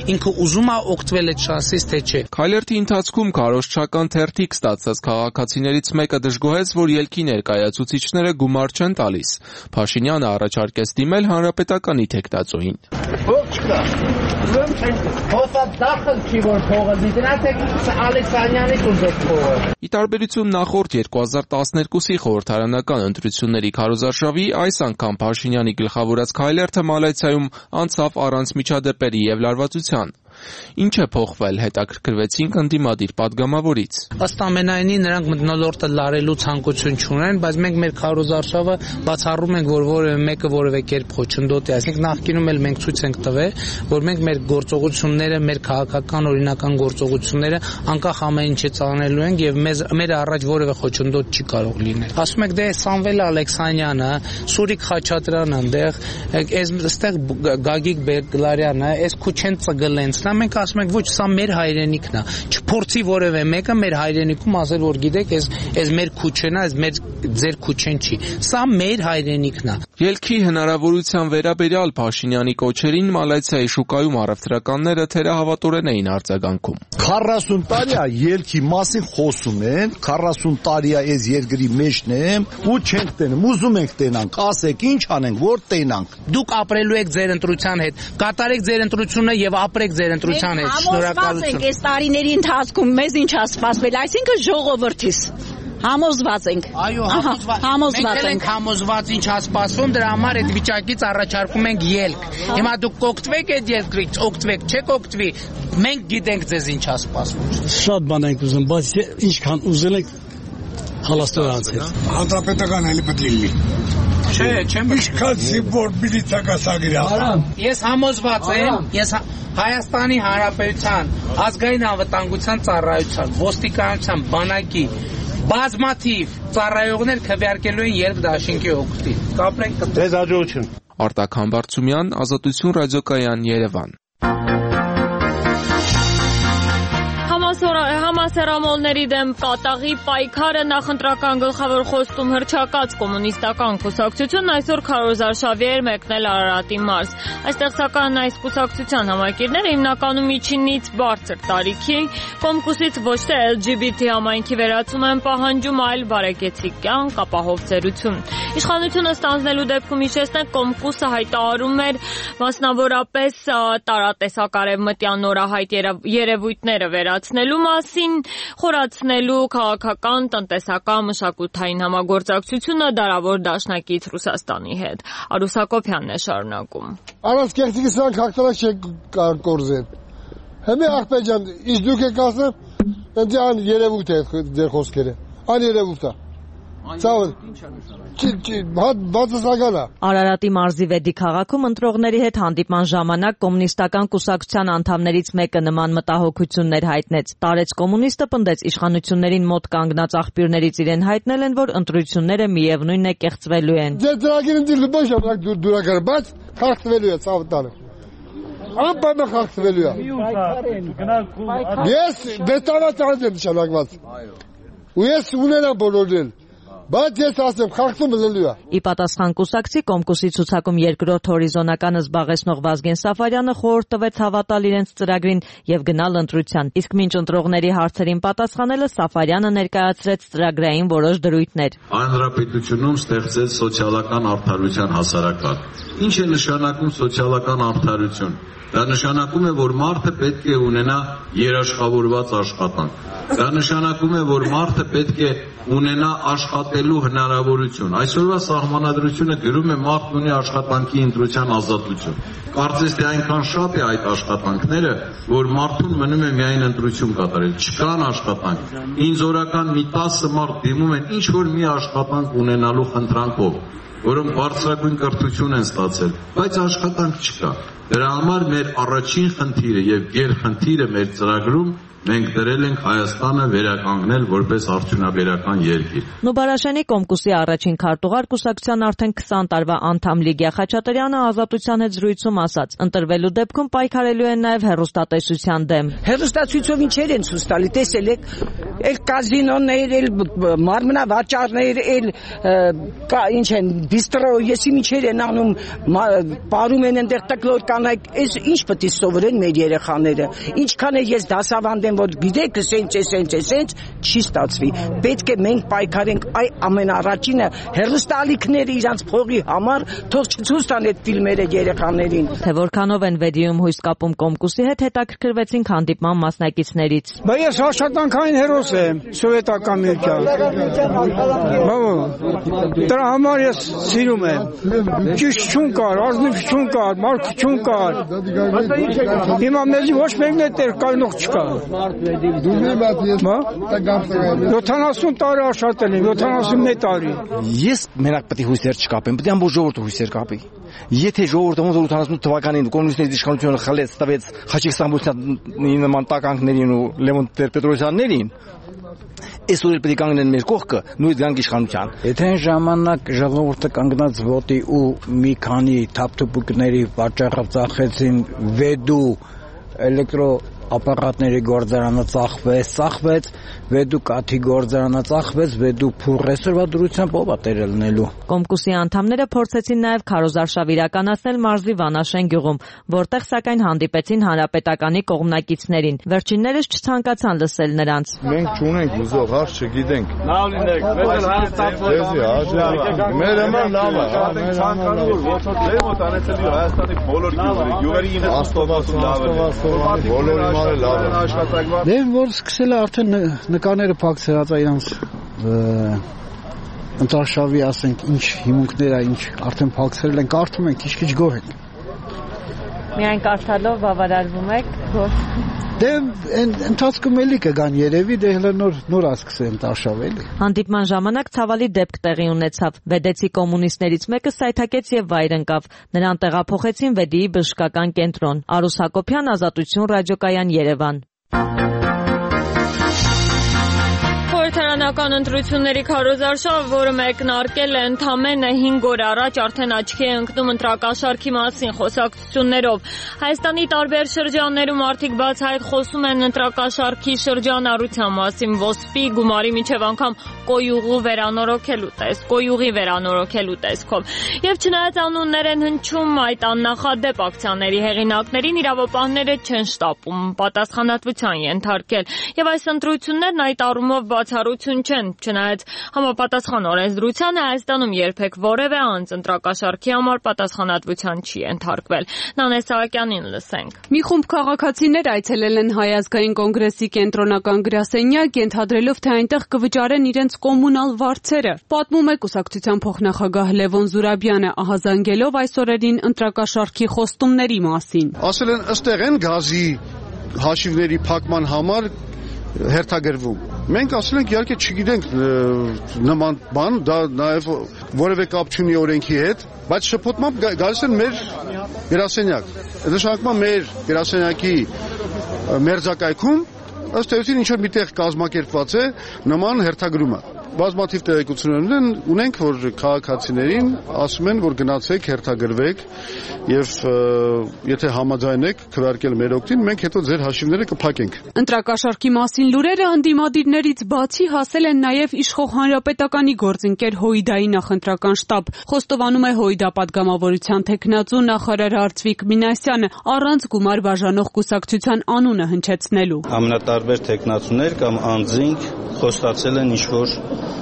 ինքը ուզում է օգտվել այդ շանսից, թե չէ։ Քայլերթի ընթացքում քարոզչական թերթիկ ստացած քաղաքացիներից մեկը դժգոհեց, որ ելքի ներկայացուցիչները գումար չեն տալիս։ Փաշինյանը առաջարկեց դիմել հանրապետականի թեկնածուին։ Ո՞վ չկա։ Ո՞վ չեն։ Հոսա դախլ չի որ փողը դիտնացեք Ալեքսանյանի կուզեք փողը։ Ի տարբերություն նախորդ երկու հազար տասներկուսի խորհրդարանական ընտրությունների քարոզարշավի, այս անգամ Փաշինյանի գլխավորած քայլերթը մալայցիայում անցավ առանց միջադեպերի եւ լարվածության։ Ինչ է փոխվել, հետաքրքրվեցինք ընդդիմադիր падգամավորից։ Ըստ ամենայնի նրանք մթնոլորտը լարելու ցանկություն չունեն, բայց մենք մեր քարոզարշավը բացառում ենք, որ որևէ մեկը որևէ կերպ խոչընդոտ է, այսինքն նախկինում էլ մենք ցույց ենք տվել, որ մենք մեր գործողությունները, մեր քաղաքական օրինական գործողությունները անկախ ամեն ինչից անելու ենք եւ մեզ մեր առաջ որևէ խոչընդոտ չի կարող լինել։ Ասում եք դե Սամվել Ալեքսանյանը, Սուրիկ Խաչատրյանը, այնտեղ այս այստեղ Գագիկ Բերգլարյանը, այս Քուչեն Ծգլենցն մենք ասում ենք ոչ, սա մեր հայրենիքն է։ Չփորձի որևէ մեկը մեր հայրենիքում ասել, որ գիտեք, այս այս մեր քուչեն է, այս մեր ձեր քուչեն չի։ Սա մեր հայրենիքն է։ Ելքի հնարավորության վերաբերյալ Փաշինյանի կոչերին Մալայցիայի շուկայում առևտրականները թերահավատորեն էին արձագանքում։ քառասուն տարի է ելքի մասին խոսում են, քառասուն տարի է այս երկրի մեջն եմ, ու չենք տենում, ուզում ենք տենանք, ասեք ինչ անենք, որ տենանք։ Դուք ապրելու եք ձեր ընտրության հետ, կատարեք ձեր ընտրությունը եւ ապրեք ձեր ընտրության հետ։ Շնորհակալություն։ Այս տարիների ընթացքում մեզ ինչ է սպասվել, այսինքն ժողովրդից համոզված ենք։ Այո, համոզված ենք։ Մենք համոզված ինչ է սպասվում, դրա համար այդ վիճակից առաջարկում ենք ելք։ Հիմա դուք կօգտվեք այդ ելքից, օգտվեք, չեք օգտվի, մենք գիտենք ձեզ ինչ է սպասվում։ Շատ բան ենք ուզում, բայց ինչքան ուզել ենք հալաստորանց հետ։ Հանրապետական էլի պետք է լինի։ Չէ, չեմ Ինչքան որ միլիցակասագիր է։ Ես համոզված եմ, ես Հայաստանի Հանրապետության ազգային անվտանգության ծառայության, ոստիկանության, բանակի բազմաթիվ ծառայողներ քվեարկելու են ելք դաշինքի օգտին։ Կապրենք կտե։ Ձեզ հաջողություն։ Արտակ Համբարձումյան, Ազատություն ռադիոկայան, Երևան։ Համասեռամոլների դեմ կատաղի պայքարը նախընտրական գլխավոր խոստում հռչակած կոմունիստական կուսակցությունն այսօր քարոզարշավի էր մեկնել Արարատի մարզ։ Այստեղ սակայն այս կուսակցության համակիրները հիմնականում միջինից բարձր տարիքի, Կոմկուսից ոչ թե L G B T համայնքի վերացում են պահանջում, այլ բարեկեցիկ կյանք, ապահով ծերություն։ Իշխանությունը ստանձնելու դեպքում հիշեցնենք, Կոմկուսը հայտարարում էր մասնավորապես տարատեսակարևմտյան նորահայտ երևույթները վերացնելու մասին, խորացնելու քաղաքական, տնտեսական, մշակութային համագործակցությունը դարավոր դաշնակից Ռուսաստանի հետ։ Արուս Հակոբյանն է շարունակում։ Առանց կեղծիքի սրանք հաղթանակ չեն կարող կորզել։ Հիմա ախպեջան, իսկ դուք եք ասում, ընդ ան երևույթ է ձեր խոսքերը։ Ան երևույթ է։ Ցավոտ։ Բացասական է։ Արարատի մարզի Վեդի քաղաքում ընտրողների հետ հանդիպման ժամանակ կոմունիստական կուսակցության անդամներից մեկը նման մտահոգություններ հայտնեց։ Տարեց կոմունիստը պնդեց իշխանություններին մոտ կանգնած աղբյուրներից իրեն հայտնել են, որ ընտրությունները միևնույն է կեղծվելու են։ Ձեր ծրագիրը դիլ ոչ ամրակ դուրակար, բայց խախտվելու է ցավտանը։ Անպայման խախտվելու է։ Ես վետանացած եմ նշանակված։ Ու ես ունենամ բոլորել։ Բայց ես ասեմ, խախտումը լելու է։ Ի պատասխան կուսակցի Կոմկուսի ցուցակում երկրորդ հորիզոնականը զբաղեցնող Վազգեն Սաֆարյանը խորհուրդ տվեց հավատալ իրենց ծրագրին եւ գնալ ընտրության։ Իսկ մինչ ընտրողների հարցերին պատասխանելը Սաֆարյանը ներկայացրեց ծրագրային որոշ դրույթներ։ Հանրապետությունում ստեղծեց սոցիալական արդարության հասարակարգ։ Ինչ է նշանակում սոցիալական արդարություն։ Դա նշանակում է, որ մարդը պետք է ունենա երաշխավորված աշխատանք։ Դա նշանակում է, որ մարդը պետք է ունենա աշխատելու հնարավորություն։ Այսօրվա սահմանադրությունը գրում է մարդն ունի աշխատանքի ընտրության ազատություն։ Կարծես թե այնքան շատ է այդ աշխատանքները, որ մարդուն մնում է միայն ընտրություն կատարել։ Չկան աշխատանք։ Ինձ օրական մի տասը մարդ դիմում են ինչ որ մի աշխատանք ունենալու խնդրանքով, որոնք բարձրագույն կրթություն են ստացել, բայց աշխատանք չկա։ Դրա համար մեր առաջին խնդիրը եւ գերխնդիրը մեր ծրագրում մենք դրել ենք Հայաստանը վերականգնել որպես արդյունաբերական երկիր։ Նուբարաշենի Կոմկուսի առաջին քարտուղար կուսակցության արդեն քսան տարվա անդամ Լիգիա Խաչատրյանը Ազատության հետ զրույցում ասաց. ընտրվելու դեպքում պայքարելու են նաև հեռուստատեսության դեմ։ Հեռուստացույցով ինչեր են ցույց տալի, տեսել եք, էլ կազինոներ, էլ մարմնավաճառներ, էլ ինչ են, բիստրո, եսի ինչեր են անում, պարում են այնտեղ տկլոր կամ կանայք այս ինչ պետք է սովորեն մեր երեխաները։ Ինչքան է ես դասավանդեմ, որ գիտեք, սենց է, սենց է, սենց չի ստացվի։ Պետք է մենք պայքարենք այ ամենառաջինը հեռուստաալիքները իրանց փողի համար, թող չցույց տան այդ ֆիլմերը երեխաներին։ Թե որքանով են Վեդիում հույս կապում Կոմկուսի հետ, հետաքրքրվեցինք հանդիպման մասնակիցներից։ Բա ես աշխատանքային հերոս եմ, սովետական միության։ Դրա համար ես սիրում եմ։ Ճիշտ չուն կար, ազնիվ չուն կար, մարդ չուն կար։ Հիմա մեզ ոչ մեկն է տեր կայնող չկա։ յոթանասուն տարի աշխատել եմ, յոթանասունմեկ տարի։ Ես մենակ պետք է հույսեր չկապեմ, պետք է ամբողջ ժողովուրդը հույսեր կապի։ Եթե ժողովուրդը ոնց որ ութանասուն թվականին կոմունիստների իշխանությունը խլեց, տվեց Խաչիկ Սամբոսյանի նման տականքներին ու Լևոն Տեր-Պետրոսյաններին, այսօր էլ պետք է կանգնեն մեր կողքը, նույն գանք իշխանության։ Եթե այն ժամանակ ժողովուրդը կանգնած ոտի ու մի քանի թափթփուկների պատճառով ծախեցին Վեդու էլեկտրո ապարատների գործարանը ծախվեց, ծախվեց, Վեդու կաթի գործարանը ծախվեց, Վեդու փուռ այսօրվա դրությամբ ով է տերը լինելու։ Կոմկուսի անդամները փորձեցին նաև քարոզարշավ իրականացնել մարզի Վանաշեն գյուղում, որտեղ սակայն հանդիպեցին հանրապետականի կողմնակիցներին։ Վերջիններս չցանկացան լսել նրանց։ Մենք չունենք ուզող, հարց չգիտենք։ Լավ լինեք, մեզ էլ Հայաստան մեր համար լավ է, ցանկանում որ ոչ որ դեր մոտ անեցել Հայաստանի բոլոր գյուղերի աստվածություն լավ է։ Բոլորի Դե որ սկսել է արդեն նկարները փակցրած իրանց ընտրաշավի, ասենք, ինչ հիմունքներ է, ինչ արդեն փակցրել են, կարդում ենք, քիչ-քիչ գոհ ենք։ Միայն կարդալով բավարարվում եք, որ Դե ընթացքում էլի կգան երևի, դե հենց նոր նոր ասկսեն տաշավ էլի։ Հանդիպման ժամանակ ցավալի դեպք տեղի ունեցավ։ Վեդեցի կոմունիստներից մեկը սայթակեց եւ վայր ընկավ։ Նրան տեղափոխեցին Վեդիի բժշկական կենտրոն։ Արուս Հակոբյան, Ազատություն ռադիոկայան, Երևան։ Խորհրդարանական ընտրությունների քարոզարշավ, որը մեկնարկել է ընդամենը հինգ օր առաջ, արդեն աչքի է ընկնում ընտրակաշառքի մասին խոսակցություններով։ Հայաստանի տարբեր շրջաններում մարդիկ բացահայտ խոսում են ընտրակաշառքի շրջանառության մասին, ոսպի, գումարի միջև անգամ կոյուղու վերանորոգելու տեսք, կոյուղի վերանորոգելու տեսքով։ Եվ չնայած անուններ են հնչում այդ աննախադեպ ակցիաների հեղինակներին, իրավապահները չեն շտապում պատասխանատվության ենթարկել։ Եվ այս ընտրություններն այդ առումով բացառություն չեն, չնայած համապատասխան օրենսդրությանը Հայաստանում երբեք որևէ անձ ընտրակաշառքի համար պատասխանատվության չի ենթարկվել։ Նանե Սահակյանին լսենք։ Մի խումբ քաղաքացիներ այցելել են Հայ ազգային կոնգրեսի կենտրոնական գրասենյակ, ենթադրելով, թե այնտեղ կվճարեն իրենց կոմունալ վարձերը։ Պատմում է կուսակցության փոխնախագահ Լևոն Զուրաբյանը, ահազանգելով այս օրերին ընտրակաշառքի խոստումների մասին։ Ասել են ըստեղ են գազի հաշիվների փակման համար հերթագրվում։ Մենք ասել ենք իհարկե չգիտենք նման բան, դա նաև որևէ կապ չունի օրենքի հետ, բայց շփոթմամբ գալիս են մեր գրասենյակ։ Նշանակում է մեր գրասենյակի մերձակայքում ըստ էության ինչ-որ միտեղ կազմակերպված է նման հերթագրումը։ Բազմաթիվ տեղեկություններ ունենք, որ քաղաքացիներին ասում են, որ գնացեք, հերթագրվեք եւ եթե համաձայն եք քվեարկել մեր օգտին, մենք հետո ձեր հաշիվները կփակենք։ Ընտրակաշառքի մասին լուրերը ընդդիմադիրներից բացի հասել են նաեւ իշխող հանրապետականի գործընկեր Հոյդայի նախընտրական շտաբ։ Խոստովանում է Հոյդա պատգամավորության տեխնացու նախարար Արծվիկ Մինասյանը, առանց գումար բաժանող կուսակցության անունը հնչեցնելու։ Ամենատարբեր տեխնացուներ կամ անձինք խոստացել են ինչ-որ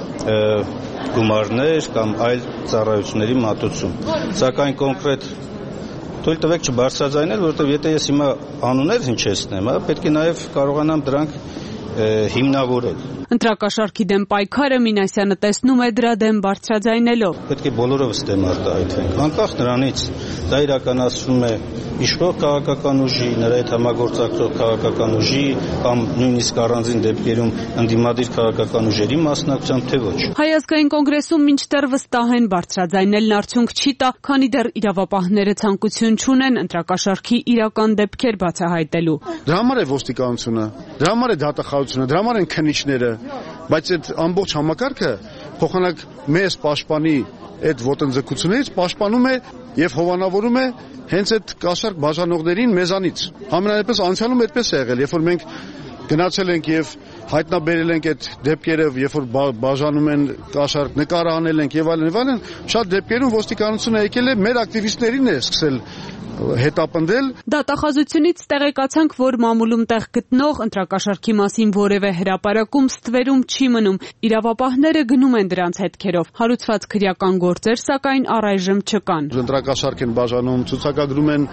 գումարներ կամ այլ ծառայությունների մատուցում։ Սակայն կոնկրետ թույլ տվեք չբարձրաձայնել, որովհետև եթե ես հիմա անուններ հնչեցնեմ, պետք է նաև կարողանամ դրանք հիմնավորել։ Ընտրակաշառքի դեմ պայքարը Մինասյանը տեսնում է դրա դեմ բարձրաձայնելով։ Պետք է բոլորովս դեմ արտահայտվենք, անկախ նրանից դա իրականացվում է իշխող քաղաքական ուժի, նրա հետ համագործակցող քաղաքական ուժի կամ նույնիսկ առանձին դեպքերում ընդդիմադիր քաղաքական ուժերի մասնակցությամբ, թե ոչ։ Հայ ազգային կոնգրեսում մինչդեռ վստահ են բարձրաձայնելն արդյունք չի տա, քանի դեռ իրավապահները ցանկություն չունեն ընտրակաշառքի իրական դեպքեր բացահայտելու։ Դրա համար է ոստիկանությունը, դրա համար է դատախազությունը, դրա համար են քննիչները, բայց այդ ամբողջ համակարգը փոխանակ մեզ պաշտպանի այդ ոտնձգություններից պաշտպանում է եւ հովանավորում է հենց այդ կաշառք բաժանողներին մեզանից։ Համենայնպես անցյալում այդպես է եղել, երբ որ մենք գնացել ենք եւ հայտնաբերել ենք այդ դեպքերը, երբ որ բաժանում են կաշառք, նկարը անել ենք եւ այլն եւ այլն, շատ դեպքերում ոստիկանությունը եկել է մեր ակտիվիստներին է սկսել հետապնդել։ Դատախազությունից տեղեկացանք, որ մամուլում տեղ գտնող ընտրակաշառքի մասին որևէ հրապարակում ստվերում չի մնում։ Իրավապահները գնում են դրանց հետքերով։ Հարուցված քրեական գործեր, սակայն առայժմ չկան։ Ընտրակաշառք են բաժանում, ցուցակագրում են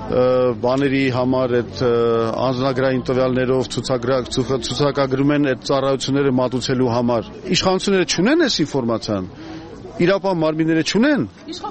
բաների համար այդ անձնագրային տվյալներով ցուցակագրում են այդ ծառայությունները մատուցելու համար։ Իշխանությունները չունեն այս ինֆորմացիան, իրապահ մարմինները չունեն։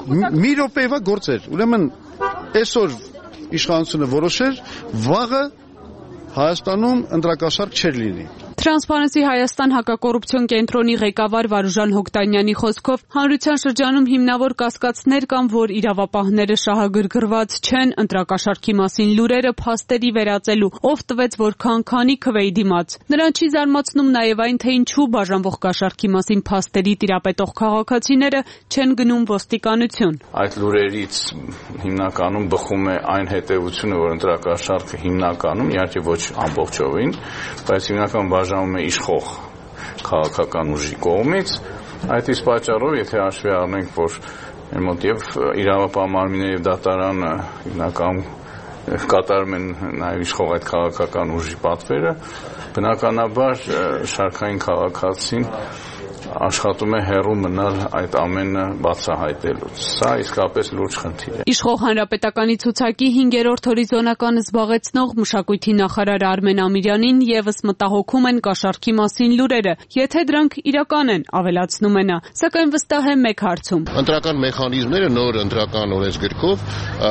Մի րոպեվա գործեր։ Ուրեմն այսօր իշխանությունը որոշեր, վաղը Հայաստանում ընտրակաշառք չէր լինի։ Transparency Հայաստան հակակոռուպցիոն կենտրոնի ղեկավար Վարուժան Հոկտանյանի խոսքով հանրության շրջանում հիմնավոր կասկածներ կան, որ իրավապահները շահագրգռված չեն ընտրակաշառքի մասին լուրերը փաստերի վերածելու, ով տվեց որքան քանի քվեի դիմաց։ Նրան չի զարմացնում նաև այն, թե ինչու բաժանվող կաշառքի մասին փաստերի տիրապետող քաղաքացիները չեն գնում ոստիկանություն։ Այդ լուրերից հիմնականում բխում է այն հետևությունը, որ ընտրակաշառքը հիմնականում, իհարկե ոչ ամբողջովին, բայց հիմնական բաժանում է իշխող քաղաքական ուժի կողմից, այդ իսկ պատճառով, եթե հաշվի առնենք, որ մոտ եւ իրավապահ մարմինները եւ դատարանը հիմնականում կատարում են նաեւ իշխող այդ քաղաքական ուժի պատվերը, բնականաբար շարքային քաղաքացին աշխատում է հեռու մնալ այդ ամենը բացահայտելուց։ Սա իսկապես լուրջ խնդիր է։ Իշխող հանրապետականի ցուցակի հինգերորդ հորիզոնականը զբաղեցնող մշակույթի նախարար Արմեն Ամիրյանին եւս մտահոգում են կաշառքի մասին լուրերը, եթե դրանք իրական են, ավելացնում է նա, սակայն վստահ է մեկ հարցում։ Ընտրական մեխանիզմները նոր ընտրական օրենսգրքով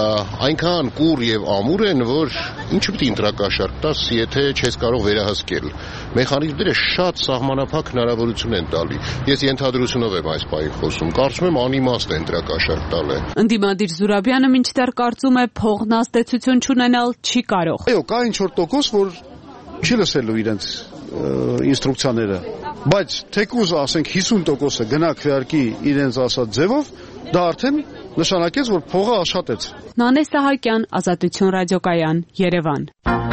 այնքան կուռ եւ ամուր են, որ ինչ պիտի ընտրակաշառք տաս, եթե չես կարող վերահսկել։ Մեխանիզմները շատ սահմանափակ հնարավորություն են տալի։ Ես ենթադրությունով եմ այս պահին խոսում։ Կարծում եմ անիմաստ է ընտրակաշառք տալը։ Ընդդիմադիր Զուրաբյանը մինչդեռ կարծում է փողն ազդեցություն չունենալ չի կարող։ Այո, կա ինչ-որ տոկոս, որ չի լսելու իրենց ինստրուկցիաները, բայց թեկուզ ասենք հիսուն տոկոսը գնա քվեարկի իրենց ասած ձևով, դա արդեն նշանակեց, որ փողը աշխատեց։ Նանե Սահակյան, Ազատություն ռադիոկայան, Երևան։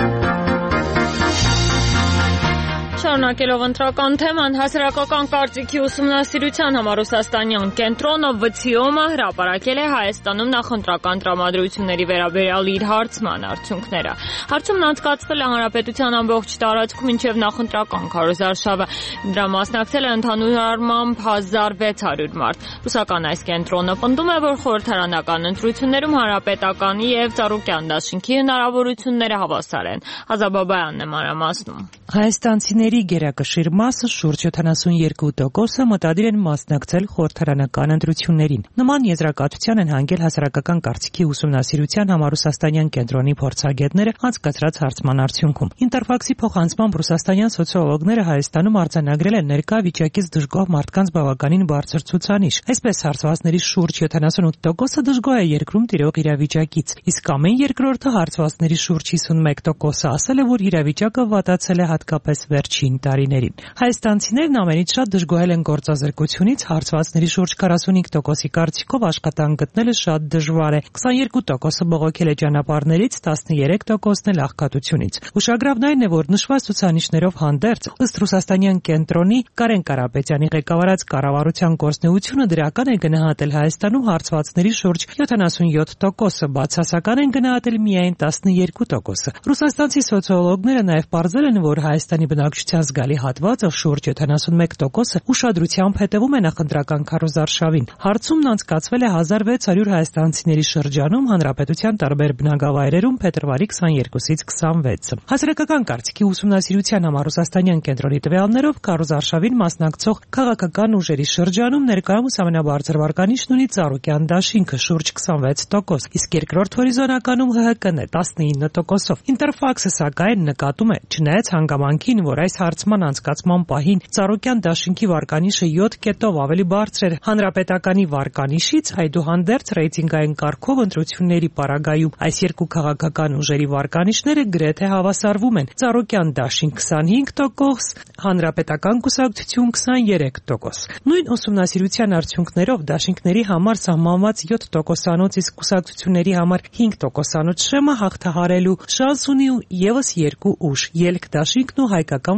Շարունակելով ընտրական թեման, հասարակական կարծիքի ուսումնասիրության համար Ռուսաստանյան կենտրոնը վցիոմը հրապարակել է Հայաստանում նախընտրական տրամադրությունների վերաբերյալ իր հարցման արդյունքները։ Հարցումն անցկացվել է հանրապետության ամբողջ տարածքում մինչև նախընտրական քարոզարշավը։ Դրա մասնակցել է ընդհանուր առմամբ հազար վեց հարյուր մարդ։ Ռուսական այս կենտրոնը պնդում է, որ խորհրդարանական ընտրություններում հանրապետականի եւ Ծառուկյան դաշինքի հնարավորությունները հավասար են։ Հազաբաբայանն է մանրամասնում։ Հայաստանցիների գերակշիռ մասը շուրջ յոթանասունյոթ տոկոսը մտադիր են մասնակցել խորհրդարանական ընտրություններին։ Նման եզրակացության են հանգել հասարակական կարծիքի ուսումնասիրության համար Ռուսաստանյան կենտրոնի փորձագետները անցկացրած հարցման արդյունքում։ Ինտերֆաքսի փոխանցմամբ ռուսաստանյան սոցիոլոգները Հայաստանում արձանագրել են ներկա վիճակից դժգոհ մարդկանց բավականին բարձր ցուցանիշ։ Այսպես հարցվածների շուրջ յոթանասունութ տոկոսը դժգոհ է երկրում տիրող իրավիճակից, իսկ ամեն երկրորդը հարցվածների շուրջ հիսունմեկ տոկոսը ասել է, որ իրավիճակը վատացել է հատկապես վերջին տարիներին։ Հայաստանցիներն ամենից շատ դժգոհել են գործազրկությունից, հարցվածների շուրջ քառասունհինգ տոկոսի կարծիքով աշխատանք գտնելը շատ դժվար է, քսաներկու տոկոսը բողոքել է ճանապարհներից, տասներեք տոկոսն էլ աղքատությունից։ Ուշագրավն այն է, որ նշված ցուցանիշներով հանդերձ, ըստ Ռուսաստանյան կենտրոնի Կարեն Կարապետյանի ղեկավարած կառավարության գործունեությունը դրական է գնահատել Հայաստանում հարցվածների շուրջ յոթանասունյոթ տոկոսը, բացասական են գնահատել միայն տասներկու տոկոսը։ Ռուսաստանցի սոցիոլոգները նաև պարզել են, որ Հայաստանի բնակչության զգալի հատվածը շուրջ յոթանասունմեկ տոկոսը ուշադրությամբ հետևում է նախընտրական քարոզարշավին։ Հարցումն անցկացվել է հազար վեց հարյուր հայաստանցիների շրջանում հանրապետության տարբեր բնակավայրերում փետրվարի քսաներկուսից քսանվեցը։ Հասարակական կարծիքի ուսումնասիրության համար Ռուսաստանյան կենտրոնի տվյալներով քարոզարշավին մասնակցող քաղաքական ուժերի շրջանում ներկայումս ամենաբարձր վարկանիշն ունի Ծառուկյան դաշինքը շուրջ քսանվեց տոկոս, իսկ երկրորդ հորիզոնականում ՀՀԿ-ն է տասնինը տոկոսով։ Ինտերֆաքսը սակայն նկատում է, չնայած հանգամանքին, որ այս հարցման անցկացման պահին Ծառուկյան դաշինքի վարկանիշը յոթ կետով ավելի բարձր էր հանրապետականի վարկանիշից, այդուհանդերձ ռեյտինգային կարգով ընտրությունների պարագայում այս երկու քաղաքական ուժերի վարկանիշները գրեթե հավասարվում են։ Ծառուկյան դաշինք քսանհինգ տոկոս, հանրապետական կուսակցություն քսաներեք տոկոս։ Նույն ուսումնասիրության արդյունքներով դաշինքների համար սահմանված յոթ տոկոսանոց, իսկ կուսակցությունների համար հինգ տոկոսանոց շեմը հաղթահարելու շանս ունի եւս երկու ուժ՝ Ելք դաշինքն ու Հայկական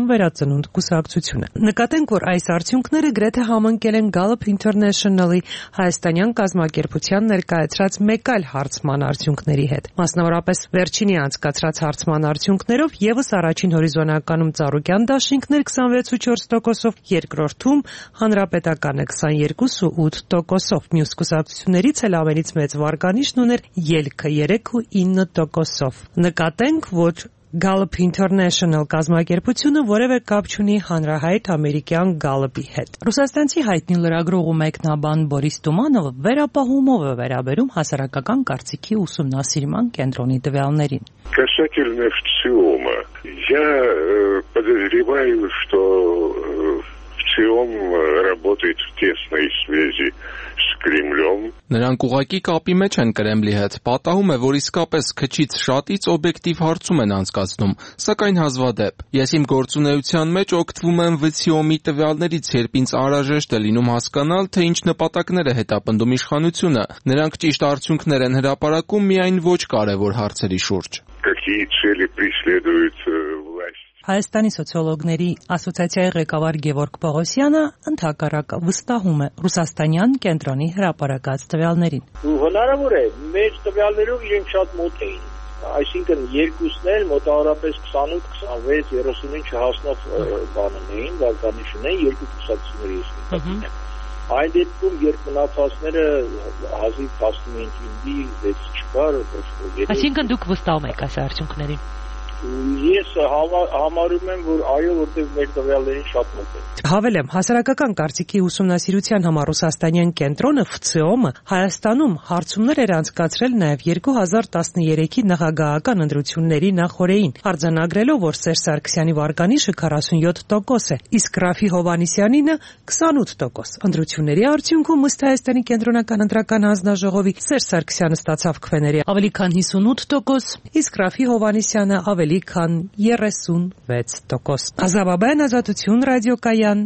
վերածնունդ կուսակցությունը։ Նկատենք, որ այս արդյունքները գրեթե համընկել են Gallup International-ի հայաստանյան կազմակերպության ներկայացրած մեկ այլ հարցման արդյունքների հետ։ Մասնավորապես վերջինի անցկացրած հարցման արդյունքներով եւս առաջին հորիզոնականում Ծառուկյան դաշինքներ քսանվեց ու չորս տոկոսով, երկրորդում Հանրապետականը քսաներկու ու ութ տոկոսով, մյուս կուսակցություններից էլ ավելի մեծ վարկանիշն ուներ Ելքը երեք ու ինը տոկոսով։ Նկատենք, որ Gallup International կազմակերպությունը որևէ կապ չունի հանրահայտ ամերիկյան Gallup-ի հետ։ Ռուսաստանցի հայտնի լրագրող ու մեկնաբան Բորիս Տումանովը վերապահումով է վերաբերում հասարակական կարծիքի ուսումնասիրման կենտրոնի տվյալներին։ Касательно ВЦИОМа, я подозреваю, что ВЦИОМ работает в тесной связи с Кремлем. Նրանք ուղղակի կապի մեջ են Կրեմլի հետ։ Պատահում է, որ իսկապես քչից շատից օբյեկտիվ հարցում են անցկացնում, սակայն հազվադեպ։ Ես իմ գործունեության մեջ օգտվում եմ ՎՑԻՕՄ-ի տվյալներից, երբ ինձ անհրաժեշտ է լինում հասկանալ, թե ինչ նպատակներ է հետապնդում իշխանությունը։ Նրանք ճիշտ արդյունքներ են հրապարակում միայն ոչ կարևոր հարցերի շուրջ։ Какие цели преследует власть? Հայաստանի սոցիոլոգների ասոցիացիայի ղեկավար Գևորգ Պողոսյանը ընդհակառակը վստահում է ռուսաստանյան կենտրոնի հրապարակած տվյալներին։ Հնարավոր է, մեր տվյալներով իրենք շատ մոտ էին, այսինքն երկուսն էլ մոտավորապես քսանութ, քսանվեց, երեսունին չհասնող բանն էին, վարկանիշ ունեին երկու կուսակցությունների իսկական։ Այն դեպքում, երբ մնացածները հազիվ տասնմենքի վեց չկար, այսինքն դուք վստահում եք այս արդյունքներին։ Ես համարում եմ, որ այո, որտեղ մեր տվյալներին շատ մոտ է։ Հավելեմ, հասարակական կարծիքի ուսումնասիրության համար ռուսաստանյան կենտրոնը ՎՑԻՕՄ-ը Հայաստանում հարցումներ էր անցկացրել նաև երկու հազար տասներեքի նախագահական ընտրությունների նախօրեին, արձանագրելով, որ Սերժ Սարգսյանի վարկանիշը քառասունյոթ տոկոս է, իսկ Ռաֆի Հովհաննիսյանինը քսանութ տոկոս։ Ընտրությունների արդյունքում ըստ Հայաստանի կենտրոնական ընտրական հանձնաժողովի Սերժ Սարգսյանը ստացավ քվեների ավելի քան հիսունութ տոկոս, իսկ Ռաֆի Հովհաննիսյանը ավելի քան երեսունվեց տոկոս։ Ազաբաբյան, Ազատություն, ռադիոկայան։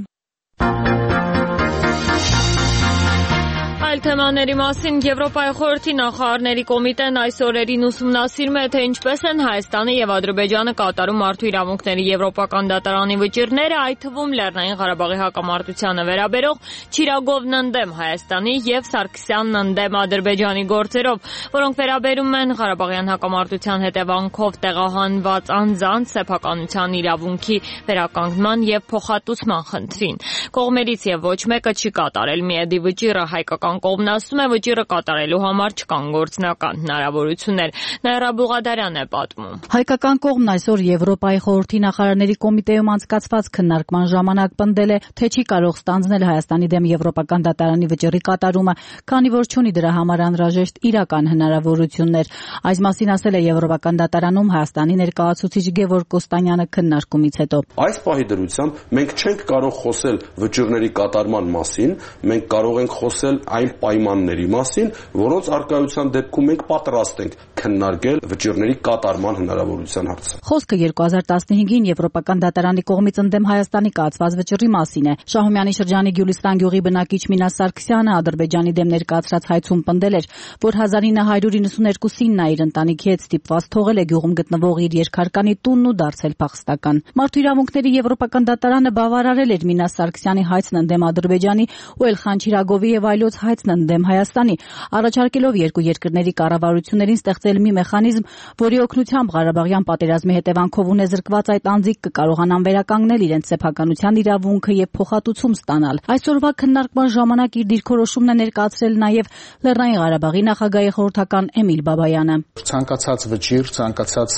Այլ թեմաների մասին Եվրոպայի խորհրդի նախարարների կոմիտեն այս օրերին ուսումնասիրում է, թե ինչպես են Հայաստանը եւ Ադրբեջանը կատարում մարդու իրավունքների Եվրոպական դատարանի վճիռները, այդ թվում Լեռնային Ղարաբաղի հակամարտությանը վերաբերող Չիրագովն ընդդեմ Հայաստանի եւ Սարգսյանն ընդդեմ Ադրբեջանի գործերով, որոնք վերաբերում են Ղարաբաղյան հակամարտության հետևանքով տեղահանված անձանց սեփականության իրավունքի վերականգնման եւ փոխհատուցման խնդրին։ Կողմերից եւ ոչ մեկը չի կատարել միեդի վճիռը, հայկական կողմն ասում է վճիռը կատարելու համար չկան գործնական հնարավորություններ։ Նաիրա Բուղադարյանն է պատմում։ Հայկական կողմն այսօր Եվրոպայի խորհրդի նախարարների կոմիտեում անցկացված քննարկման ժամանակ պնդել է, թե չի կարող ստանձնել Հայաստանի դեմ Եվրոպական դատարանի վճիռի կատարումը, քանի որ չունի դրա համար անհրաժեշտ իրական հնարավորություններ։ Այս մասին ասել է Եվրոպական դատարանում Հայաստանի ներկայացուցիչ Գևորգ Կոստանյանը քննարկումից հետո։ Այս պահի դրությամբ մենք չենք կարող խոսել վճիռների կատարման մասին, մենք կարող ենք խոսել այն պայմանների մասին, որոնց արկայության դեպքում մենք պատրաստ ենք քննարկել վճիռների կատարման հնարավորության հարցը։ Խոսքը երկու հազար տասնհինգին Եվրոպական դատարանի կողմից ընդդեմ Հայաստանի կայացված վճիռի մասին է։ Շահումյանի շրջանի Գյուլիստան գյուղի բնակիչ Մինաս Սարգսյանը Ադրբեջանի դեմ ներկայացրած հայցում պնդել էր, որ հազար ինը հարյուր իննսուներկուսին նա իր ընտանիքի հետ ստիպված թողել է գյուղում գտնվող իր երկհարկանի տունն ու դարձել փախստական։ Մարդու իրավունքների Եվրոպական դատարանը բավարարել էր Մինաս Սարգսյանի հայցն ընդդեմ Ադրբեջանի ու Էլխան Չիրագովի եւ այլոց հայցն ընդդեմ Հայաստանի, առաջարկելով երկու երկրների կառավարություններին ստեղծել մի մեխանիզմ, որի օգնությամբ Ղարաբաղյան պատերազմի հետևանքով ունեզրկված այդ անձիկ կկարողանան վերականգնել իրենց սեփականության իրավունքը եւ փոխհատուցում ստանալ։ Այսօրվա քննարկման ժամանակ իր դիրքորոշումն է ներկայացրել նաեւ Լեռնային Ղարաբաղի նախագահի խորհրդական Էմիլ Բաբայանը։ Ցանկացած վճիռ, ցանկացած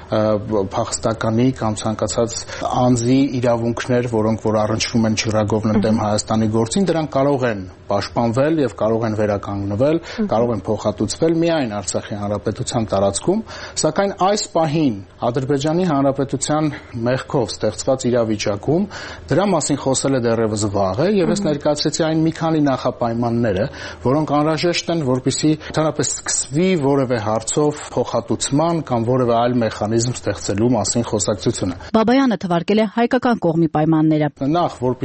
փախստականի կամ ցանկացած անձի իրավունքներ, որոնք որ առնչվում են Չիրագովն ընդդեմ Հայաստանի գործին, դրանք կարող են պաշտպանվել եւ կարող են վերականգնվել, կարող են փոխհատուցվել միայն Արցախի հանրապետության տարածքում, սակայն այս պահին Ադրբեջանի հանրապետության մեղքով ստեղծված իրավիճակում դրա մասին խոսելը դեռևս վաղ է եւ ես ներկայացրեցի այն մի քանի նախապայմանները, որոնք անհրաժեշտ են, որպեսզի ընդհանրապես սկսվի որևէ հարցով փոխհատուցման կամ որևէ այլ մեխանիզմ ստեղծելու մասին խոսակցությունը։ Բաբայանը թվարկել է հայկական կողմի պայմանները։ Նախ, որպեսզի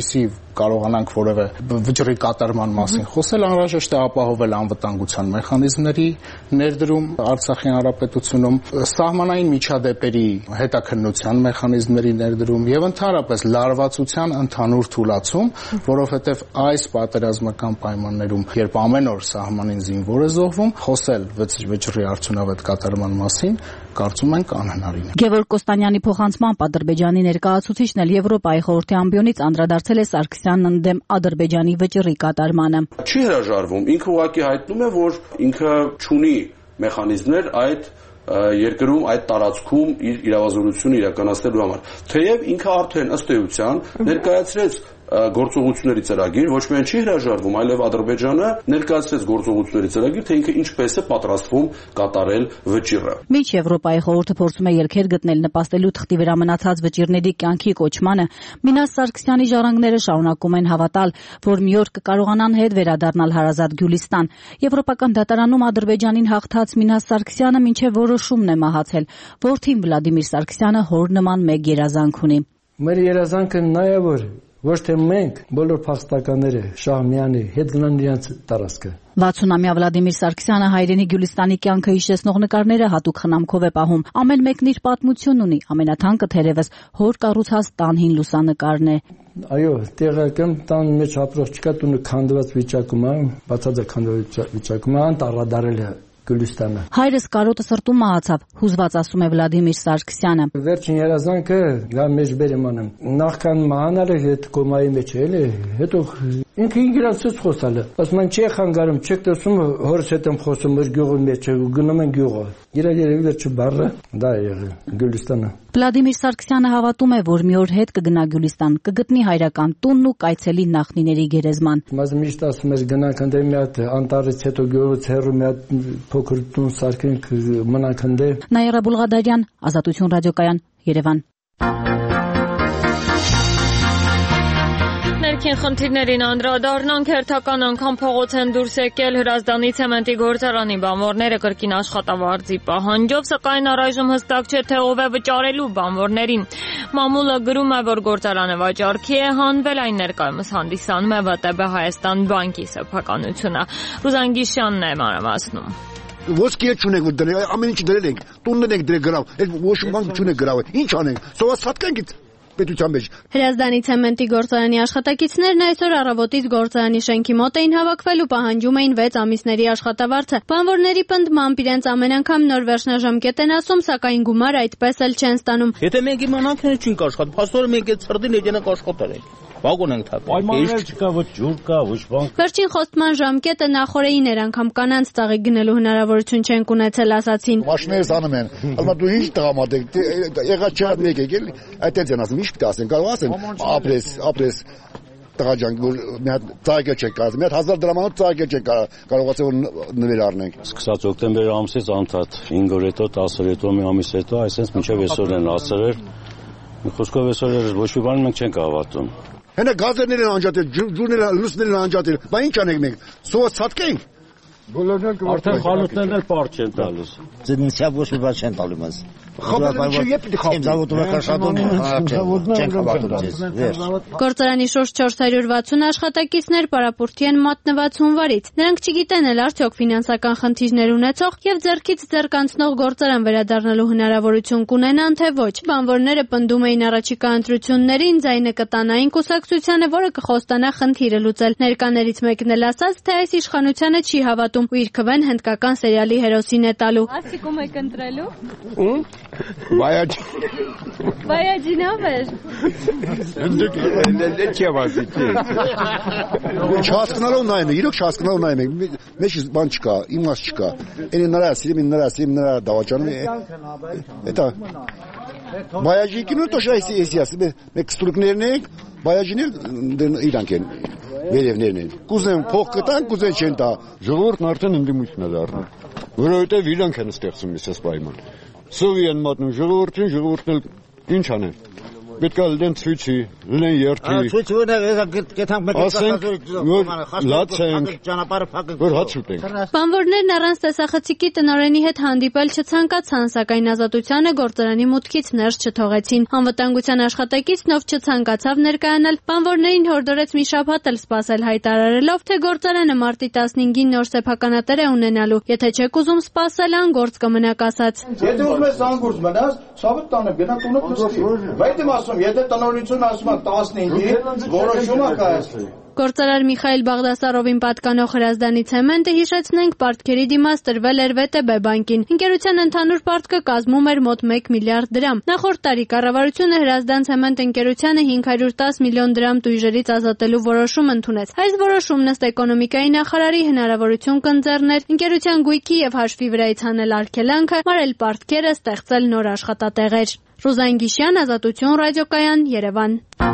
կարողանանք որևէ վճռի կատարման մասին խոսել, անհրաժեշտ է ապահովել անվտանգության մեխանիզմների ներդրում Արցախի հանրապետությունում, սահմանային միջադեպերի հետաքննության մեխանիզմների ներդրում եւ ընդհանրապես լարվածության ընդհանուր թուլացում, որովհետեւ այս պատերազմական պայմաններում, երբ ամեն օր սահմանին զինվոր է զոհվում, խոսել վճռի արդյունավետ կատարման մասին կարծում ենք անհնարին է։ Գևորգ Կոստանյանի փոխանցմամբ Ադրբեջանի ներկայացուցիչն էլ Եվրոպայի խորհրդի ամբիոնից անդրադարձել է Սարգսյանն ընդդեմ Ադրբեջանի վճռի կատարմանը։ Չի հրաժարվում, ինքը ուղղակի հայտնում է, որ ինքը չունի մեխանիզմներ այդ երկրում այդ տարածքում իր իրավազորությունը իրականացնելու համար։ Թեև ինքը արդեն ըստ էության ներկայացրեց գործողությունների ծրագիր, ոչ միայն չի հրաժարվում, այլև Ադրբեջանը ներկայացրեց գործողությունների ծրագիր, թե ինքը ինչպես է պատրաստվում կատարել վճիռը։ Մինչ Եվրոպայի խորհուրդը փորձում է ելքեր գտնել նպաստելու թղթի վրա մնացած վճիռների կյանքի կոչմանը, Մինաս Սարգսյանի ժառանգները շարունակում են հավատալ, որ մի օր կկարողանան հետ վերադառնալ հարազատ Գյուլիստան։ Եվրոպական դատարանում Ադրբեջանին հաղթած Մինաս Սարգսյանը մինչև որոշումն է մահացել։ Որդին Վլադիմիր Սարգսյանը հոր նման մեկ երազանք ունի։ Մեր երազանքը նա է, որ ոչ թե մենք բոլոր փախստականները Շահմյանի հետ գնան իրենց տարածքը։ վաթսունամյա Վլադիմիր Սարգսյանը հայրենի Գյուլիստանի կյանքը հիշեցնող նկարները հատուկ խնամքով է պահում։ Ամեն մեկն իր պատմություն ունի, ամենաթանկը թերևս հոր կառուցած տան հին լուսանկարն է։ Այո, տեղական տան մեջ ապրող չկա, տունը քանդված վիճակում է, բացած է քանդված վիճակում է, անտառադարել է Գյուլիստանը։ Հայրս կարոտը սրտում մահացավ, հուզված ասում է Վլադիմիր Սարգսյանը։ Վերջին երազանքը գա մեջ բերեմ անեմ։ Նախքան մահանալը հետ կոմայի մեջ է, էլի, հետո ինքը ինգրանցից խոսալ է։ Ասում են չի խանգարում, չեք տեսում հորս հետ եմ խոսում իր գյուղի մեջ, գնում են գյուղը։ Իր երևի վերջը բառը դա է եղել Գյուլիստանը։ Վլադիմիր Սարգսյանը հավատում է, որ մի օր հետ կգնա Գյուլիստան, կգտնի հայրական տունն ու կայցելի նախնիների գերեզման։ Բայց միշտ ասում ես գնանք ընդ մի հատ անտառից հետո գյուղից հեռու մի հատ փոքր տուն սարքենք մնանք ընդ։ Նաիրա Բուլղադարյան, Ազատություն ռադիոկայան, Երևան։ Ներքին խնդիրներին անդրադառնանք, հերթական անգամ փողոց են դուրս եկել Հրազդանի ցեմենտի գործարանի բանվորները կրկին աշխատավարձի պահանջով, սակայն առայժմ հստակ չէ թե ով է վճարելու բանվորներին։ Մամուլը գրում է, որ գործարանը վաճառքի է հանվել, այն ներկայումս հանդիսանում է ՎՏԲ Հայաստան բանկի սեփականությունը։ Ռուզան Գիշյանն է մանրամասնում։ Ոսկի չունենք որ դրել, ամեն ինչ դրել ենք, տունն ենք դրել գրավ, այդ ոչ մի բան չունենք գրավ։ Ինչ անենք։ Սովասատկանք պետության մեջ։ Հրազդանի ցեմենտի գործարանի աշխատակիցներն այսօր առավոտից գործարանի շենքի մոտ էին հավաքվել ու պահանջում էին վեց ամիսների աշխատավարձը։ Բանվորների պնդմամբ իրենց ամեն անգամ նոր վերջնաժամկետ են ասում, սակայն գումար այդպես էլ չեն ստանում։ Եթե մենք իմանանք թե չենք աշխատում, փաստորեն մենք այդ սրդին եդենակ աշխատել ենք։ Վագոն ենք թափել։ Պայմաններ չկա, ոչ ջուր կա, ոչ բան։ Վերջին խոստման ժամկետը նախորդին էր, անգամ կանանց ծաղիկ գնելու հնարավորություն չենք ունեցել, ասացին։ Մաշիներս անում են։ Ալմա դու ինչ տղամարդ եք, եղած չհատ մեկ եք, էլի, այդ էլ ասում, ինչ պիտի ասեն, կարող ասեն, ապրես, ապրես տղաջանք, որ մի հատ ծաղիկը չեք կարած, մի հատ հազար դրամանոց ծաղիկը չեք կարողացել որ նվեր առնենք։ Սկսած օկտեմբեր ամսից անդադ հինգ օր հետո, տասը օր հետո, մի ամիս հետո, այսպես մինչև այսօր են հասցրել։ Մի խոսքով այսօր ոչ մի բան մենք չենք հավատում։ Հենա գազերներ են անջատել, ջուրներ լուսներ են անջատել, բա ինչ անենք մենք, սոված ցածկենք։ Արդեն խանութներն էլ պարտ չեն տալիս։ Ձնիսյա ոչ մի բան չեն տալու մեզ։ Գործարանի շուրջ չորս հարյուր վաթսուն աշխատակիցներ պարապուրտի են մատնված հունվարից։ Նրանք չգիտեն էլ արդյոք ֆինանսական խնդիրներ ունեցող եւ ձեռքից ձեռք անցնող գործարան վերադառնալու հնարավորություն կունենան թե ոչ։ Բանվորները պնդում էին առաջիկա ընտրություններին ձայնը կտանային կուսակցությանը, որը կխոստանա խնդիրը լուծել։ Ներկաներից մեկն էլ ասաց, թե այս իշխանությանը չի հավատում ու իր քվեն հնդկական սերիալի հերոսին է տալու։ Ասիկում եք ընտրելու։ Բայաջ Բայաջինով էր։ Դե վազիքի։ Չհասկանալով նայում եք, իրոք չհասկանալով նայում եք, մեջ բան չկա, իմաստ չկա։ Էնի նրա սիրում, նրա սիրում, նրա դավաճանում է։ Էտա Բայաջի կինո то что если если ասում մեկ ստրուկներն ենք, բայաջիներ իրանք են։ Վերևներն են։ Կուզեն փող կտան, կուզեն չեն տա։ Ժողովուրդն արդեն ընդդիմություն է դառնում, որովհետև իրանք են ստեղծում այսպես պայման։ Սովի են մատնում ժողովրդին, ժողովուրդն էլ ինչ անեն։ Պետք է լինեն ցույցի, լինեն երթի։ Ցույց ունենք, գետանք մեկ ասենք, որ լաց ենք, որ հաց ուտենք։ Բանվորներն առանց տեսախցիկի տնօրենի հետ հանդիպել չցանկացան, սակայն Ազատությանը գործարանի մուտքից ներս չթողեցին։ Անվտանգության աշխատակիցն ով չցանկացավ ներկայանալ, բանվորներին հորդորեց մի շաբաթ էլ սպասել, հայտարարելով, թե գործարանը մարտի տասնհինգին նոր սեփականատեր է ունենալու։ Եթե չեք ուզում սպասել, անգործ կմնաք ասաց։ Եթե ուզում ես անգործ մնաս, ցավը տանը գնա տունը փստի։ Բայց եմ ասում, եթե տնօրինությունը ասում է տասնհինգի, որոշումը կայացվի։ Գործարար Միխայել Բաղդասարովին պատկանող Հրազդանի ցեմենտը, հիշեցնենք, պարտքերի դիմաց տրվել էր վե տե բե բանկին։ Ընկերության ընդհանուր պարտքը կազմում էր մոտ մեկ միլիարդ դրամ։ Նախորդ տարի կառավարությունը Հրազդան ցեմենտ ընկերությանը հինգ հարյուր տաս միլիոն դրամ տույժերից ազատելու որոշում ընդունեց։ Այս որոշումն ըստ էկոնոմիկայի նախարարի հնարավորություն կընձեռներ ընկերության գույքի եւ հաշվի վրայից հանել արգելանքը, մարել պարտքերը, ստեղծել նոր աշխատատեղեր։ Ռուզան Գիշյան, Ազատություն ռադիոկայան, Երևան։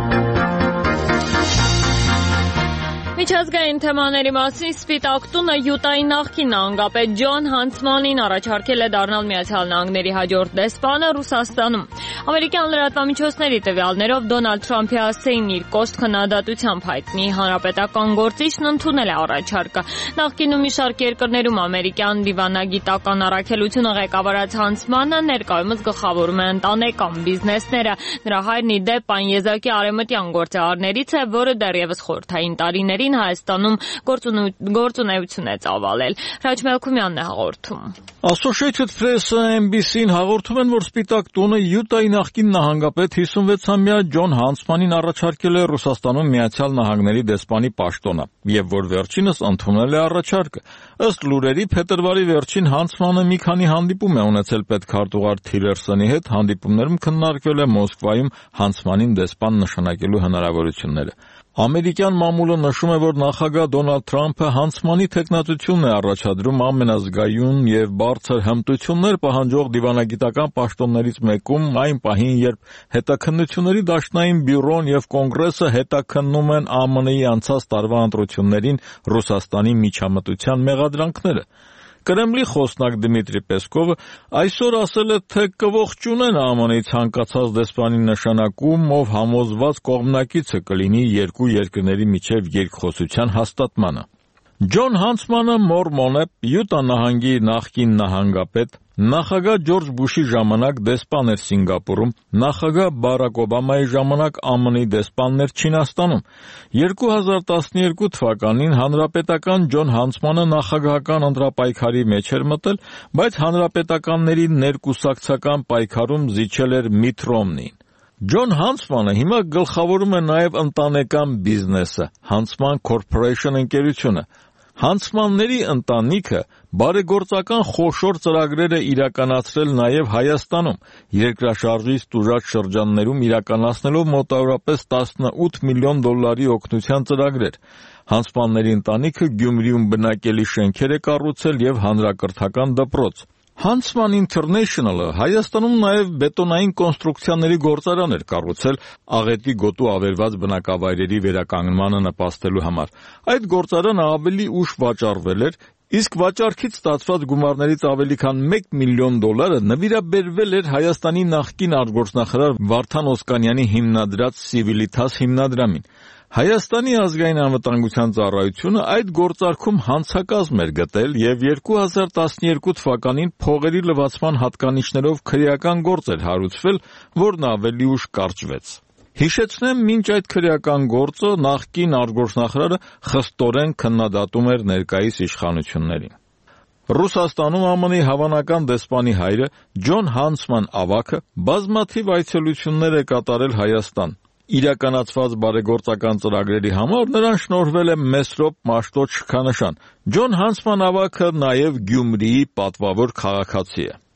Միջազգային թեմաների մասին Սպիտակ տունը Յուտայի նախկին նահանգապետ Ջոն Հանցմանին առաջարկել է դառնալ Միացյալ Նահանգների հաջորդ դեսպանը Ռուսաստանում։ Ամերիկյան լրատվամիջոցների տվյալներով Դոնալդ Թրամփի հասցեին իր կոշտ քննադատությամբ հայտնի հանրապետական գործիչն ընդունել է առաջարկը։ Նախկինում մի շարք երկրներում ամերիկյան դիվանագիտական առաքելությունը ղեկավարած Հանցմանը ներկայումս գլխավորում է ընտանեկան բիզնեսները։ Նրա հայրն ի դեպ այն եզակի արևմտյան գործարարներից է, որը դեռևս խորհրդային տարիներին Հայաստանում գործունեություն է ծավալել։ Հրաչ Մելքումյանն է հաղորդում։ Associated Press-ը Էն Բի Սի-ին հաղորդում են, որ Սպիտակ տունը Յուտայի նախկին նահանգապետ հիսունվեցամյա Ջոն Հանցմանին առաջարկել է Ռուսաստանում Միացյալ Նահանգների դեսպանի պաշտոնը, եւ որ վերջինս ընդունել է առաջարկը։ Ըստ լուրերի, փետրվարի վերջին Հանցմանը մի քանի հանդիպում է ունեցել պետքարտուղար Թիլերսոնի հետ, հանդիպումներում քննարկվել է Մոսկվայում Հանցմանին դեսպան նշանակելու հնարավորությունները։ Ամերիկյան մամուլը նշում է, որ նախագահ Դոնալդ Թրամփը Հանցմանի թեկնածությունն է առաջադրում ամենազգայուն եւ բարձր հմտություններ պահանջող դիվանագիտական պաշտոններից մեկում, այն պահին, երբ հետաքննությունների դաշնային բյուրոն եւ կոնգրեսը հետաքննում են Α M N-ի անցած տարվա ընտրություններին Ռուսաստանի միջամտության մեղադրանքները։ Կրեմլի խոսնակ Դմիտրի Պեսկովը այսօր ասել է, թե կողջունեն Α M N-ի ցանկացած դեսպանի նշանակում, ով համոզված կողմնակիցը կլինի երկու երկրների միջև երկխոսության հաստատմանը։ Ջոն Հանցմանը մորմոն է, Յուտա նահանգի նախկին նահանգապետ, նախագահ Ջորջ Բուշի ժամանակ դեսպան էր Սինգապուրում, նախագահ Բարակ Օբամայի ժամանակ Α M N-ի դեսպանն էր Չինաստանում։ երկու հազար տասնյերկու թվականին հանրապետական Ջոն Հանցմանը նախագահական ընտրապայքարի մեջ էր մտել, բայց հանրապետականների ներկուսակցական պայքարում զիջել էր Միթ Ռոմնիին։ Ջոն Հանցմանը հիմա գլխավորում է նաև ընտանեկան բիզնեսը, Huntsman Corporation ընկերությունը։ Հանցմանների ընտանիքը բարեգործական խոշոր ծրագրեր է իրականացրել նաև Հայաստանում, երկրաշարժից տուժած շրջաններում իրականացնելով մոտավորապես տասնութ միլիոն դոլարի օգնության ծրագրեր։ Հանցմանների ընտանիքը Գյումրիում բնակելի շենքեր է կառուցել եւ հանրակրթական դպրոց։ Huntsman International-ը Հայաստանում նաև բետոնային կոնստրուկցիաների գործարան էր կառուցել աղետի գոտու ավերված բնակավայրերի վերականգնմանը նպաստելու համար։ Այդ գործարանը ավելի ուշ վաճառվել էր, իսկ վաճառքից ստացված գումարներից ավելի քան մեկ միլիոն դոլարը նվիրաբերվել էր Հայաստանի նախկին արտգործնախարար Վարդան Օսկանյանի հիմնադրած Civitas հիմնադրամին։ Հայաստանի ազգային անվտանգության ծառայությունը այդ գործարքում հանցակազմ էր գտել եւ երկու հազար տասնյերկու թվականին փողերի լվացման հատկանիշներով քրեական գործ էր հարուցվել, որն ավելի ուշ կարճվեց։ Հիշեցնեմ, մինչ այդ քրեական գործը նախկին արտգործնախարարը խստորեն քննադատում էր ներկայիս իշխանություններին։ Ռուսաստանում Α M N-ի հավանական դեսպանի հայրը Ջոն Հանցման ավագը բազմաթիվ այցելություններ է կատարել Հայաստան։ Իրականացված բարեգործական ծրագրերի համար նրան շնորհվել է Մեսրոպ Մաշտոց շքանշան։ Ջոն Հանցման ավագը նաև Գյումրիի պատվավոր քաղաքացի է։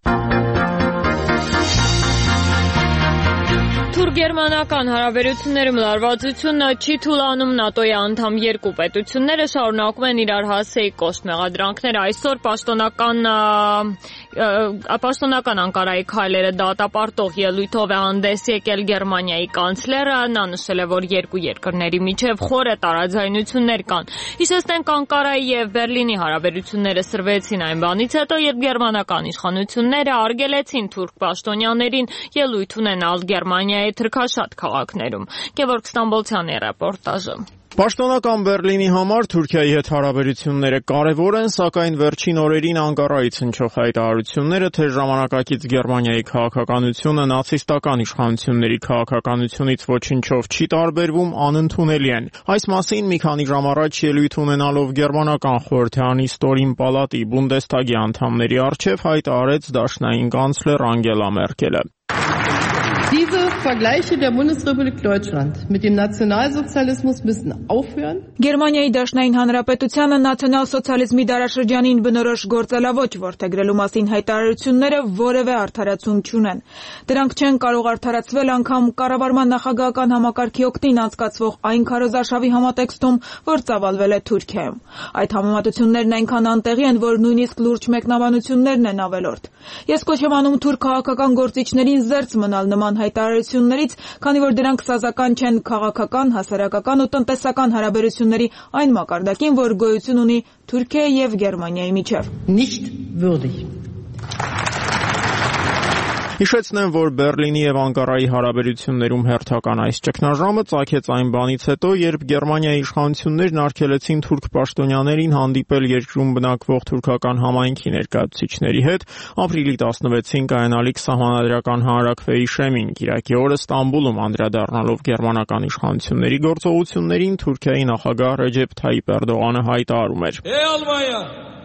Թուրք-գերմանական հարաբերություններում լարվածությունը չի թուլանում ՆԱՏՕ-ի անդամ երկու պետությունները շարունակում են իրար հասցեի կոշտ մեղադրանքներ։ Այսօր պաշտոնական Պաշտոնական Անկարայի քայլերը դատապարտող ելույթով է հանդես եկել Գերմանիայի կանցլերը, նա նշել է, որ երկու երկրների միջև խոր է տարաձայնություններ կան։ Հիշեցնենք, Անկարայի եւ Բերլինի հարաբերությունները սրվեցին այն բանից հետո, երբ գերմանական իշխանությունները արգելեցին թուրք պաշտոնյաներին ելույթ ունենալ Գերմանիայի թրքաշատ քաղաքներում։ Գևորգ Ստամբոլցյանի ռեպորտաժը։ Պաշտոնական Բերլինի համար Թուրքիայի հետ հարաբերությունները կարևոր են, սակայն վերջին օրերին Անկարայից հնչող հայտարարությունները, թե ժամանակակից Գերմանիայի քաղաքականությունը նացիստական իշխանությունների քաղաքականությունից ոչինչով չի տարբերվում, անընդունելի են։ Այս մասին մի քանի ժամ առաջ ելույթ ունենալով գերմանական խորհրդարանի ստորին պալատի Բունդեսթագի անդամների առջև հայտարարեց դաշնային կանցլեր Անգելա Մերկելը։ Diese Vergleiche der Bundesrepublik Deutschland mit dem Nationalsozialismus müssen aufhören. Գերմանիայի Դաշնային Հանրապետությանը նացիոնալ-սոցիալիզմի դարաշրջանին բնորոշ գործելավոճ որդեգրելու մասին հայտարարությունները որևէ արդարացում չունեն։ Դրանք չեն կարող արդարացվել անգամ կառավարման նախագահական համակարգի օգտին անցկացվող այն քարոզարշավի համատեքստում, որ ծավալվել է Թուրքիայում։ Այդ համեմատություններն այնքան անտեղի են, որ նույնիսկ լուրջ մեկնաբանություններն են ավելորդ։ Ես կոչ եմ անում թուրք քաղաքական գործիչներին զերծ մնալ նման հայտարարություններից, քանի որ դրանք սազական չեն քաղաքական, հասարակական ու տնտեսական հարաբերությունների այն մակարդակին, որ գոյություն ունի Թուրքիայի եւ Գերմանիայի միջև։ Nicht würdig. Հիշեցնեմ, որ Բերլինի եւ Անկարայի հարաբերություններում հերթական այս ճգնաժամը ծագեց այն բանից հետո, երբ Գերմանիայի իշխանություններն արգելեցին թուրք պաշտոնյաներին հանդիպել երկրում բնակվող թուրքական համայնքի ներկայացուցիչների հետ ապրիլի տասնվեցին կայանալիք սահմանադրական հանրաքվեի շեմին, Կիրակի օրը Ստամբուլում անդրադառնալով գերմանական իշխանությունների գործողություններին, Թուրքիայի նախագահ Ռեջեփ Թայիպ Էրդողանը հայտարարում էր. Ey Almanya,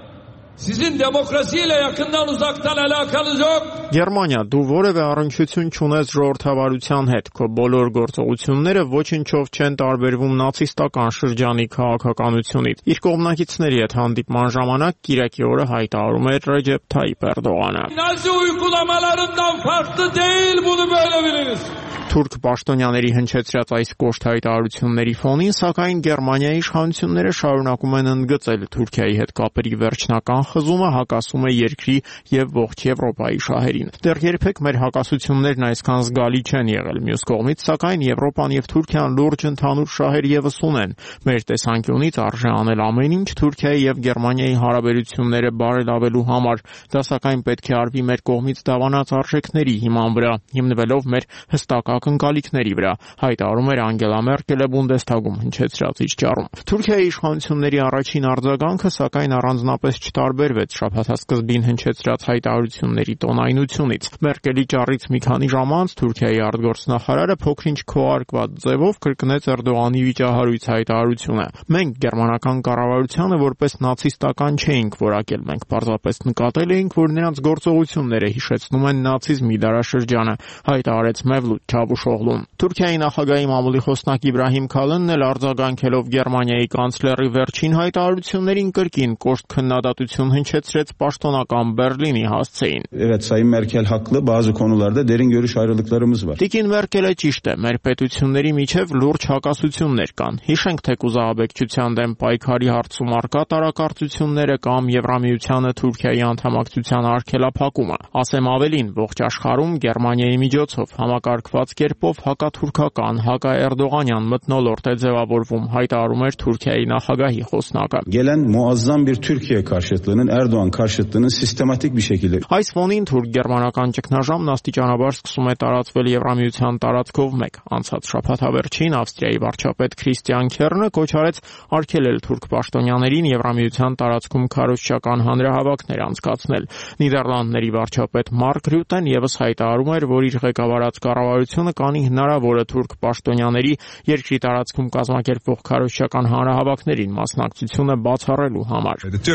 sizin demokrasiyle yakından uzaktan alakanız yok. Գերմանիա, դու որևէ առնչություն չունես ժողովրդավարության հետ, քո բոլոր գործողությունները ոչինչով չեն տարբերվում նացիստական շրջանի քաղաքականությունից։ Իր կողմնակիցների հետ հանդիպման ժամանակ Կիրակի օրը հայտարարում էր Ռեջեփ Թայիպ Էրդողանը. Nazi uygulamalarından farklı değil, bunu böyle biliniz. Թուրք պաշտոնյաների հնչեցրած այս կոշտ հայտարարությունների ֆոնին, սակայն Գերմանիայի իշխանությունները շարունակում են ընդգծել Թուրքիայի հետ կապերի վերջնական խզումը հակասում է երկրի եւ ողջ Եվրոպայի շահերին։ Դեռ երբեք մեր հակասություններն այսքան զգալի չեն եղել։ Մյուս կողմից, սակայն Եվրոպան եւ Թուրքիան լուրջ ընդհանուր շահեր եւս ունեն։ Մեր տեսանկյունից արժե անել ամեն ինչ Թուրքիայի եւ Գերմանիայի հարաբերությունները բարելավելու համար։ Դա սակայն պետք է արվի մեր կողմից դավանած արժեքների հիման վրա, հիմնվելով մեր հստակ ակնկալիքների վրա, հայտարարում էր Անգելա Մերկելը Բունդեսթագում հնչեցրած իր ճառում։ Թուրքիայի իշխանությունների առաջին արձագանքը, սակայն առանձնապես չտարբերվեց շաբաթասկզբին հնչեցրած հայտարարությունների տոնայնությունից։ Մերկելի ճառից մի քանի ժամ անց Թուրքիայի արտգործնախարարը փոքրինչ քողարկված ձևով կրկնեց Էրդողանի վիճահարույց հայտարարությունը։ Մենք գերմանական կառավարությանը որպես նացիստական չէինք որակել, մենք պարզապես նկատել էինք, որ նրանց գործողությունները հիշեցնում են նացիզմի դարաշրջանը, հայտարարեց Մևլութ Չավուշօղլուն։ Թուրքիայի նախագահի մամուլի խոսնակ Իբրահիմ Քալանն էլ արձագանքելով Գերմանիայի կանցլերի վերջին հայտարարություններին կրկին կոշտ քննադատություն հնչեցրեց պաշտոնական Բերլինի հասցեին։ Evet, Sayın Merkel haklı. Bazı konularda derin görüş ayrılıklarımız var. Տիկին Մերկելը ճիշտ է, մեր պետությունների միջև լուրջ հակասություններ կան։ Հիշենք, թե կուզահաբեկչության դեմ պայքարի հարցում արկա տարակարծությունները կամ Եվրամիությանը Թուրքիայի անդամակցության արգելափակումը։ Ասեմ ավելին, ողջ աշխարհում Գերմանիայի միջոցով համակարգված կերպով հակաթուրքական, հակաերդողանյան մթնոլորտ է ձևավորվում, հայտարարում էր Թուրքիայի նախագահի խոսնակը։ Gelen muazzam bir Türkiye karşıtlığının, Erdoğan karşıtlığının sistematik bir şekilde. Այս ֆոնին թուրք-գերմանական ճգնաժամն աստիճանաբար սկսում է տարածվել Եվրամիության տարածքով մեկ։ Անցած շաբաթավերջին Ավստրիայի վարչապետ Քրիստիան Քեռնը կոչ արեց արգելել թուրք պաշտոնյաներին Եվրամիության տարածքում քարոզչական հանրահավաքներ անցկացնել։ Նիդերլանդների վարչապետ Մարկ Ռյուտեն եւս հայտարարում էր, որ իր ղեկավարած կառավարությունը կանի հնարավորը թուրք պաշտոնյաների երկրի տարածքում կազմակերպվող քարոզչական հանրահավաքներին մասնակցությունը բացառելու համար։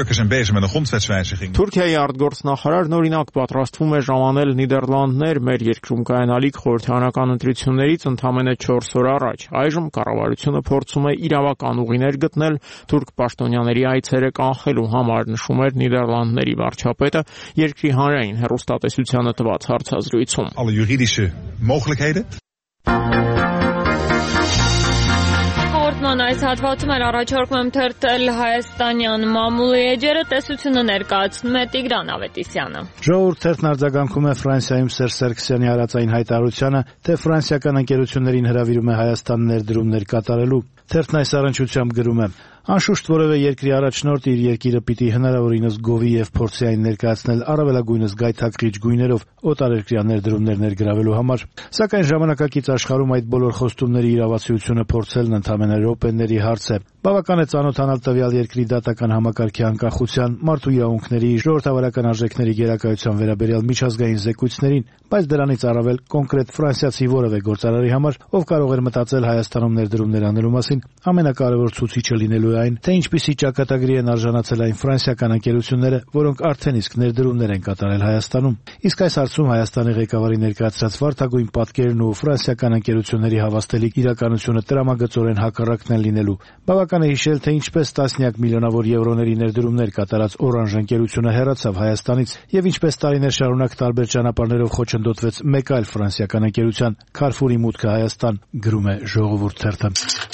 Թուրքիայի արտգործնախարարն օրինակ պատրաստվում է ժամանել Նիդերլանդներ մեր երկրում կայանալիք խորհրդարանական ընտրություններից ընդամենը չորս օր առաջ։ Այժմ կառավարությունը փորձում է իրավական ուղիներ գտնել թուրք պաշտոնյաների այցերը կանխելու համար, նշում էր Նիդերլանդների վարչապետը երկրի հանրային հեռուստատեսությանը տված հարցազրույցում։ Mogelijkheden? այս հատվածում էլ առաջարկում եմ թերթել հայաստանյան մամուլի էջերը, տեսությունը ներկայացնում է Տիգրան Ավետիսյանը։ Ժողովուրդ թերթն արձագանքում է Ֆրանսիայում Սերժ Սարգսյանի հարացային հայտարարությանը, թե ֆրանսիական ընկերություններին հրավիրում է Հայաստան ներդրումներ կատարելու։ Թերթն այս առնչությամբ գրում է. Անշուշտ որևէ երկրի առաջնորդ իր երկիրը պիտի հնարավորինս գովի եւ փորձի այն ներկայացնել առավելագույնս գայթակղիչ գույներով օտարերկրյա ներդրումներ ներգրավելու համար, սակայն ժամանակակից աշխարհում այդ բոլոր խոստումների իրավացիությունը փորձելն ընդամենը րոպեների հարց է։ Բավական է ծանոթանալ տվյալ երկրի դատական համակարգի անկախության, մարդու իրավունքների, ժողովրդավարական արժեքների գերակայության վերաբերյալ միջազգային զեկույցներին, բայց դրանից առավել կոնկրետ ֆրանսիացի որևէ գործարարի համար, ով կարող էր մտածել Հայաստանում ներդրումներ անելու մասին, ամենակարևոր ցուցիչը լինելու այն, թե ինչպիսի ճակատագրի են արժանացել այն ֆրանսիական ընկերությունները, որոնք արդեն իսկ ներդրումներ են կատարել Հայաստանում։ Իսկ այս հարցում Հայաստանի ղեկավարի ներկայացրած վարդագույն պատկերն ու ֆրանսիական ընկերությունների հավաստելի իրականությունը տրամագծորեն հակառակն են լինելու։ Բավական է հիշել, թե ինչպես տասնյակ միլիոնավոր եվրոների ներդրումներ կատարած Օրանժ ընկերությունը հեռացավ Հայաստանից եւ ինչպես տարիներ շարունակ տարբեր ճանապարհներով խոչընդոտվեց մեկ այլ ֆրանսիական ընկերության՝ Carrefour-ի մուտքը Հայաստան, գրում է Ժողովուրդ թերթը։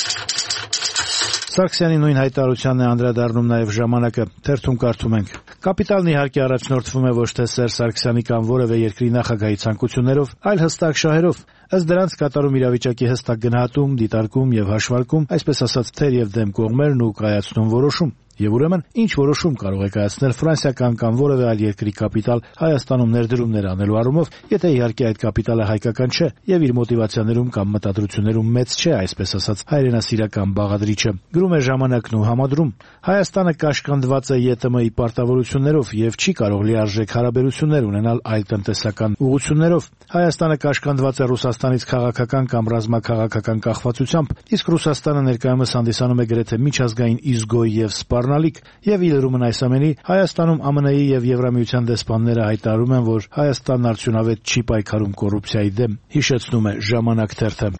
Սարգսյանի նույն հայտարարությանն է անդրադառնում նաև Ժամանակը, թերթում կարդում ենք. Կապիտալն իհարկե առաջնորդվում է ոչ թե Սերժ Սարգսյանի կամ որևէ երկրի նախագահի ցանկություններով, այլ հստակ շահերով։ Ըստ դրանց կատարում իրավիճակի հստակ գնահատում, դիտարկում եւ հաշվարկում, այսպես ասած, թեր եւ դեմ կողմերն ու կայացնում որոշում։ Եվ ուրեմն, ինչ որոշում կարող է կայացնել ֆրանսիական կամ որևէ այլ երկրի կապիտալ Հայաստանում ներդրումներ անելու առումով, եթե իհարկե այդ կապիտալը հայկական չէ եւ իր մոտիվացիաներում կամ մտադրություններում մեծ չէ, այսպես ասած, հայրենասիրական բաղադրիչը։ Գրում է Ժամանակն ու համադրում. Հայաստանը կաշկանդված է ԵՏՄ-ի պարտավորություններով եւ չի կարող լիարժեք հարաբերություններ ունենալ այլ տնտեսական ուղղություններով։ Հայաստանը կաշկանդված է Ռուսաստանից քաղաքական կամ ռազմաքաղաքական կախվածությամբ, իսկ Ռուսաստանը ներկայումս հանդիսանում է գրեթե միջազգային իզգոյ եւ սպառնալիք, եւ իլրումն այս ամենի Հայաստանում ԱՄՆ-ի եւ Եվրամիության դեսպանները հայտարարում են, որ Հայաստանն արդյունավետ չի պայքարում կոռուպցիայի դեմ, հիշեցնում է Ժամանակ թերթը։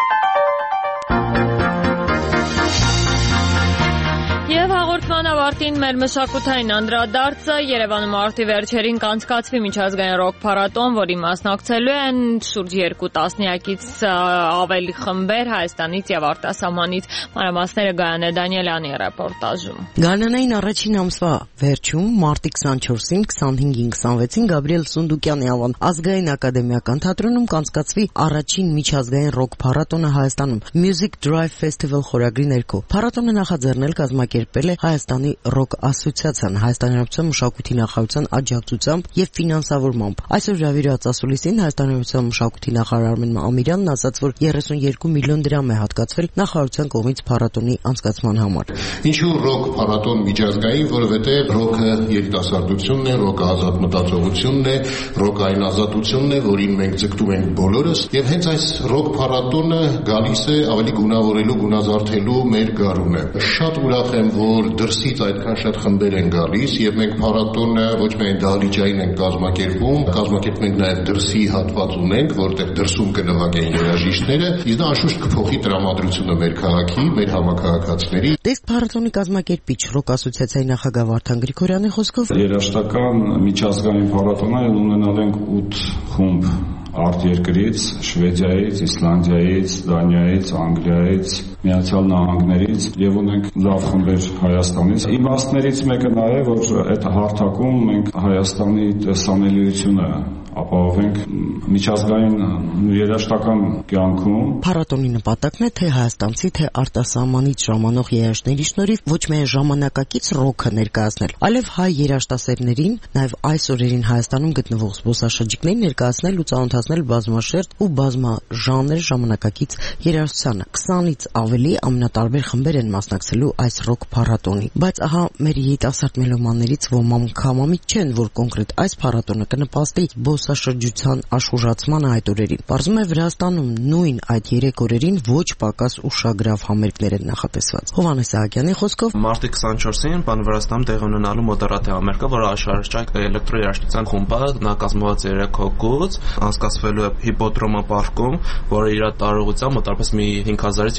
Եվ հաղորդման ավարտին մեր մշակութային անդրադարձը Երևանում մարտի վերջերին կանցկացվի միջազգային ռոք փառատոն, որի մասնակցելու են շուրջ երկու տասնյակից ավելի խմբեր Հայաստանից եւ արտասահմանից։ Մանրամասները Գայանե Դանիելյանի ռեպորտաժում։ Գարնանային առաջին ամսվա վերջում մարտի քսանչորսին, քսանհինգին, քսանվեցին Գաբրիել Սունդուկյանի անվան ազգային ակադեմիական թատրոնում կանցկացվի առաջին միջազգային ռոք փառատոնը Հայաստանում Music Drive Festival խորագրի ներքո։ Փառատոնը նախաձեռնել կազմակերպել է Հայաստանի ռոք ասոցիացիան, Հայաստանի Հանրապետության մշակույթի նախարարության աջակցությամբ եւ ֆինանսավորմամբ։ Այսօր հրավիրված ասուլիսին Հայաստանի Հանրապետության մշակույթի նախարար Արմեն Ամիրյանն ասաց, որ երեսունյերկու միլիոն դրամ է հատկացվել նախարարության կողմից փառատոնի անցկացման համար։ Ինչու ռոք փառատոն միջազգային, որովհետեւ ռոքը երիտասարդությունն է, ռոքը ազատ մտածողությունն է, ռոքային ազատությունն է, որին մենք ձգտում ենք բոլորս, եւ հենց այս ռոք փառատոնը գալիս է ավելի գունավորելու, գունազարդելու մեր գարունը։ Շատ ուրախ եմ, որ դրսից այդքան շատ խմբեր են գալիս եւ մենք փառատոնը ոչ միայն դահլիճային ենք կազմակերպում, կազմակերպում ենք նաեւ դրսի հատված ունենք, որտեղ դրսում կնվագեն երաժիշտները, իսկ դա անշուշտ կփոխի տրամադրությունը մեր քաղաքի, մեր համակարգացիների։ Տեսք փառատոնի կազմակերպիչ ռոք ասոցիացիայի նախագահ Վարդան Գրիգորյանի խոսքով երաժշտական միջազգային փառատոնը ունենալ ենք ութ խումբ արտերկրից, Շվեդիայից, Իսլանդիայից, Դանիայից, Անգլիայից, Միացյալ Նահանգներից եւ ունենք լավ խմբեր Հայաստանից։ Իմաստներից մեկը նա է, որ այդ հարթակում մենք Հայաստանի տեսանելիությունը ապահովենք միջազգային երաժշտական կյանքում։ Փառատոնի նպատակն է թե հայաստանցի, թե արտասահմանից ժամանող երաժիշտների շնորհիվ ոչ միայն ժամանակակից ռոքը ներկայացնել, այլև հայ երաժշտասերներին, նաև այս օրերին Հայաստանում գտնվող զբոսաշրջիկներին ներկայացնել ու ծանոթացնել բազմաշերտ ու բազմաժանր ժամանակակից երաժշտությանը։ քսանից ավելի ամենատարբեր խմբեր են մասնակցելու այս ռոք փառատոնի։ Բայց ահա մեր երիտասարդ մելոմաններից ոմանք համամիտ չեն, որ կոնկրետ այս փառատոնը կնպաստի զբոսաշրջության աշխուժացմանը այդ օրերին։ Պարզվում է Վրաստանում նույն այդ երեք օրերին ոչ պակաս ուշագրավ համերգներ են նախատեսված։ Հովհաննես Սահակյանի խոսքով մարտի քսանչորսին բան Վրաստանում տեղի ունենալու մոդերատի համերգը, որը աշխարհաշրջիկ էլեկտրոերաժշտության խումբ է, նա կազմված է երեք հոգուց, անցկացվելու է հիպոդրոմա պարկում, որը իր տարողությամբ մոտավորապես մի հինգ հազարից յոթ հազար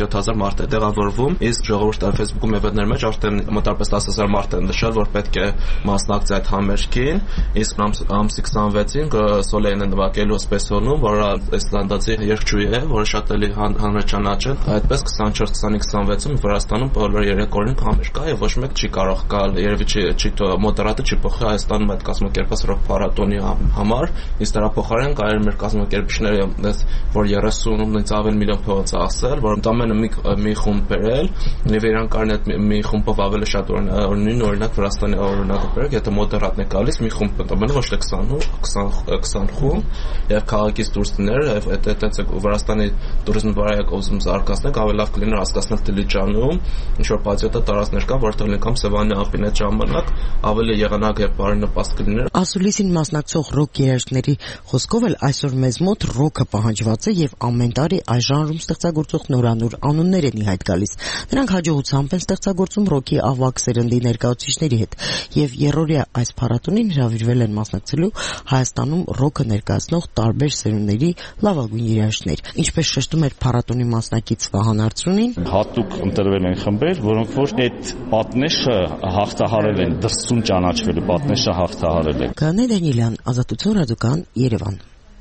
մարդ է տեղավորվում, իսկ ժողովուրդը Facebook-ում եւ այդներ մեջ արդեն մոտավորապես տասը հազար մարդ են նշել, որ պետք է մասնակցի այդ համերգին, իսկ ամսի քսանվեցին Սոլեյն է նվագելու Սպեսոնում, որը իսլանդացի երգչուհի է, որը շատ էլի հանրաճանաչ է։ Այդպես քսանչորս քսանինը քսանվեցին Վրաստանում բոլոր երեք օրերին համերգ կա եւ ոչ մեկ չի կարող գալ, երևի չի չի մոդերատը չի փոխի Հայաստանում այդ կազմակերպած ռոք փառատոնի համար, իսկ դրա փոխարեն կարելի մեր կազմակերպիչները որ երեսունից ավել միլիոն փողոց ասել, որ ընդամենը մի մի խումբ բերել, եւ իրանք կարեն այդ մի խումբով ավելի շատ օրինակ օրինակ Վրաստանի օրինակը բերել, եթե մոդերատն է գալիս մի խումբ ընդամենը ոչ թե քսան խումբ եւ քաղաքից դուրս դներ, եւ այդ այդպես Վրաստանի туриզմի բարայակ ուզում զարգացնել, ավելի լավ կլիներ հասկացնել Դիլիջանում, ինչ որ պատյոտա տարածքներ կան, որտեղ լինքամ Սևանի ափին այդ ժամանակ ավելի եղանակ եւ բարենպաստ կլիներ։ Ասուլիսին մասնակցող ռոք երաժշտների խոսքով էլ այսօր մեզ մոտ ռոքը պահանջված է եւ ամեն տարի այս ժանրում ստեղծագործող նորանոր անուններ են ի հայտ գալիս։ Նրանք հաջողությամբ են ստեղծագործում ռոքի ավագ սերնդի ներկայացուցիչների հետ եւ երրորդյա այս փառատոնին հրավիրվել են մասնակցելու Հայաստանում ռոքը ներկայացնող տարբեր սերունդների լավագույն երաժիշտներ։ Ինչպես շեշտում էր փառատոնի մասնակից Վահան Արծրունին, հատուկ ընտրվել են խմբեր, որոնք որ այդ պատնեշը հաղթահարել են, դրսում ճանաչվելու պատնեշը հաղթահարել են։ Կանե Դանիելյան, Ազատություն ռադիոկան, Երևան։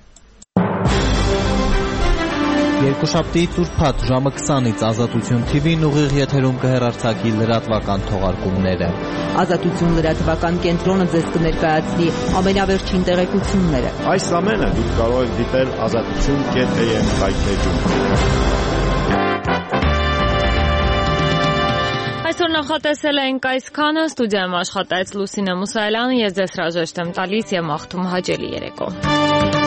Երկուշաբթիից ուրբաթ ժամը քսանից Ազատություն թի վին ուղիղ եթերում կհեռարձակի լրատվական թողարկումները։ Ազատություն լրատվական կենտրոնը ձեզ կներկայացնի ամենավերջին տեղեկությունները։ Այս ամենը դուք կարող եք դիտել ազատություն կետ էյ էմ կայքեջում։ Այսօր նախատեսել ենք այսքանը, ստուդիայում աշխատեց Լուսինե Մուսայելյանը, ես ձեզ հրաժեշտ եմ տալիս եւ մաղթում հաճելի երեկո։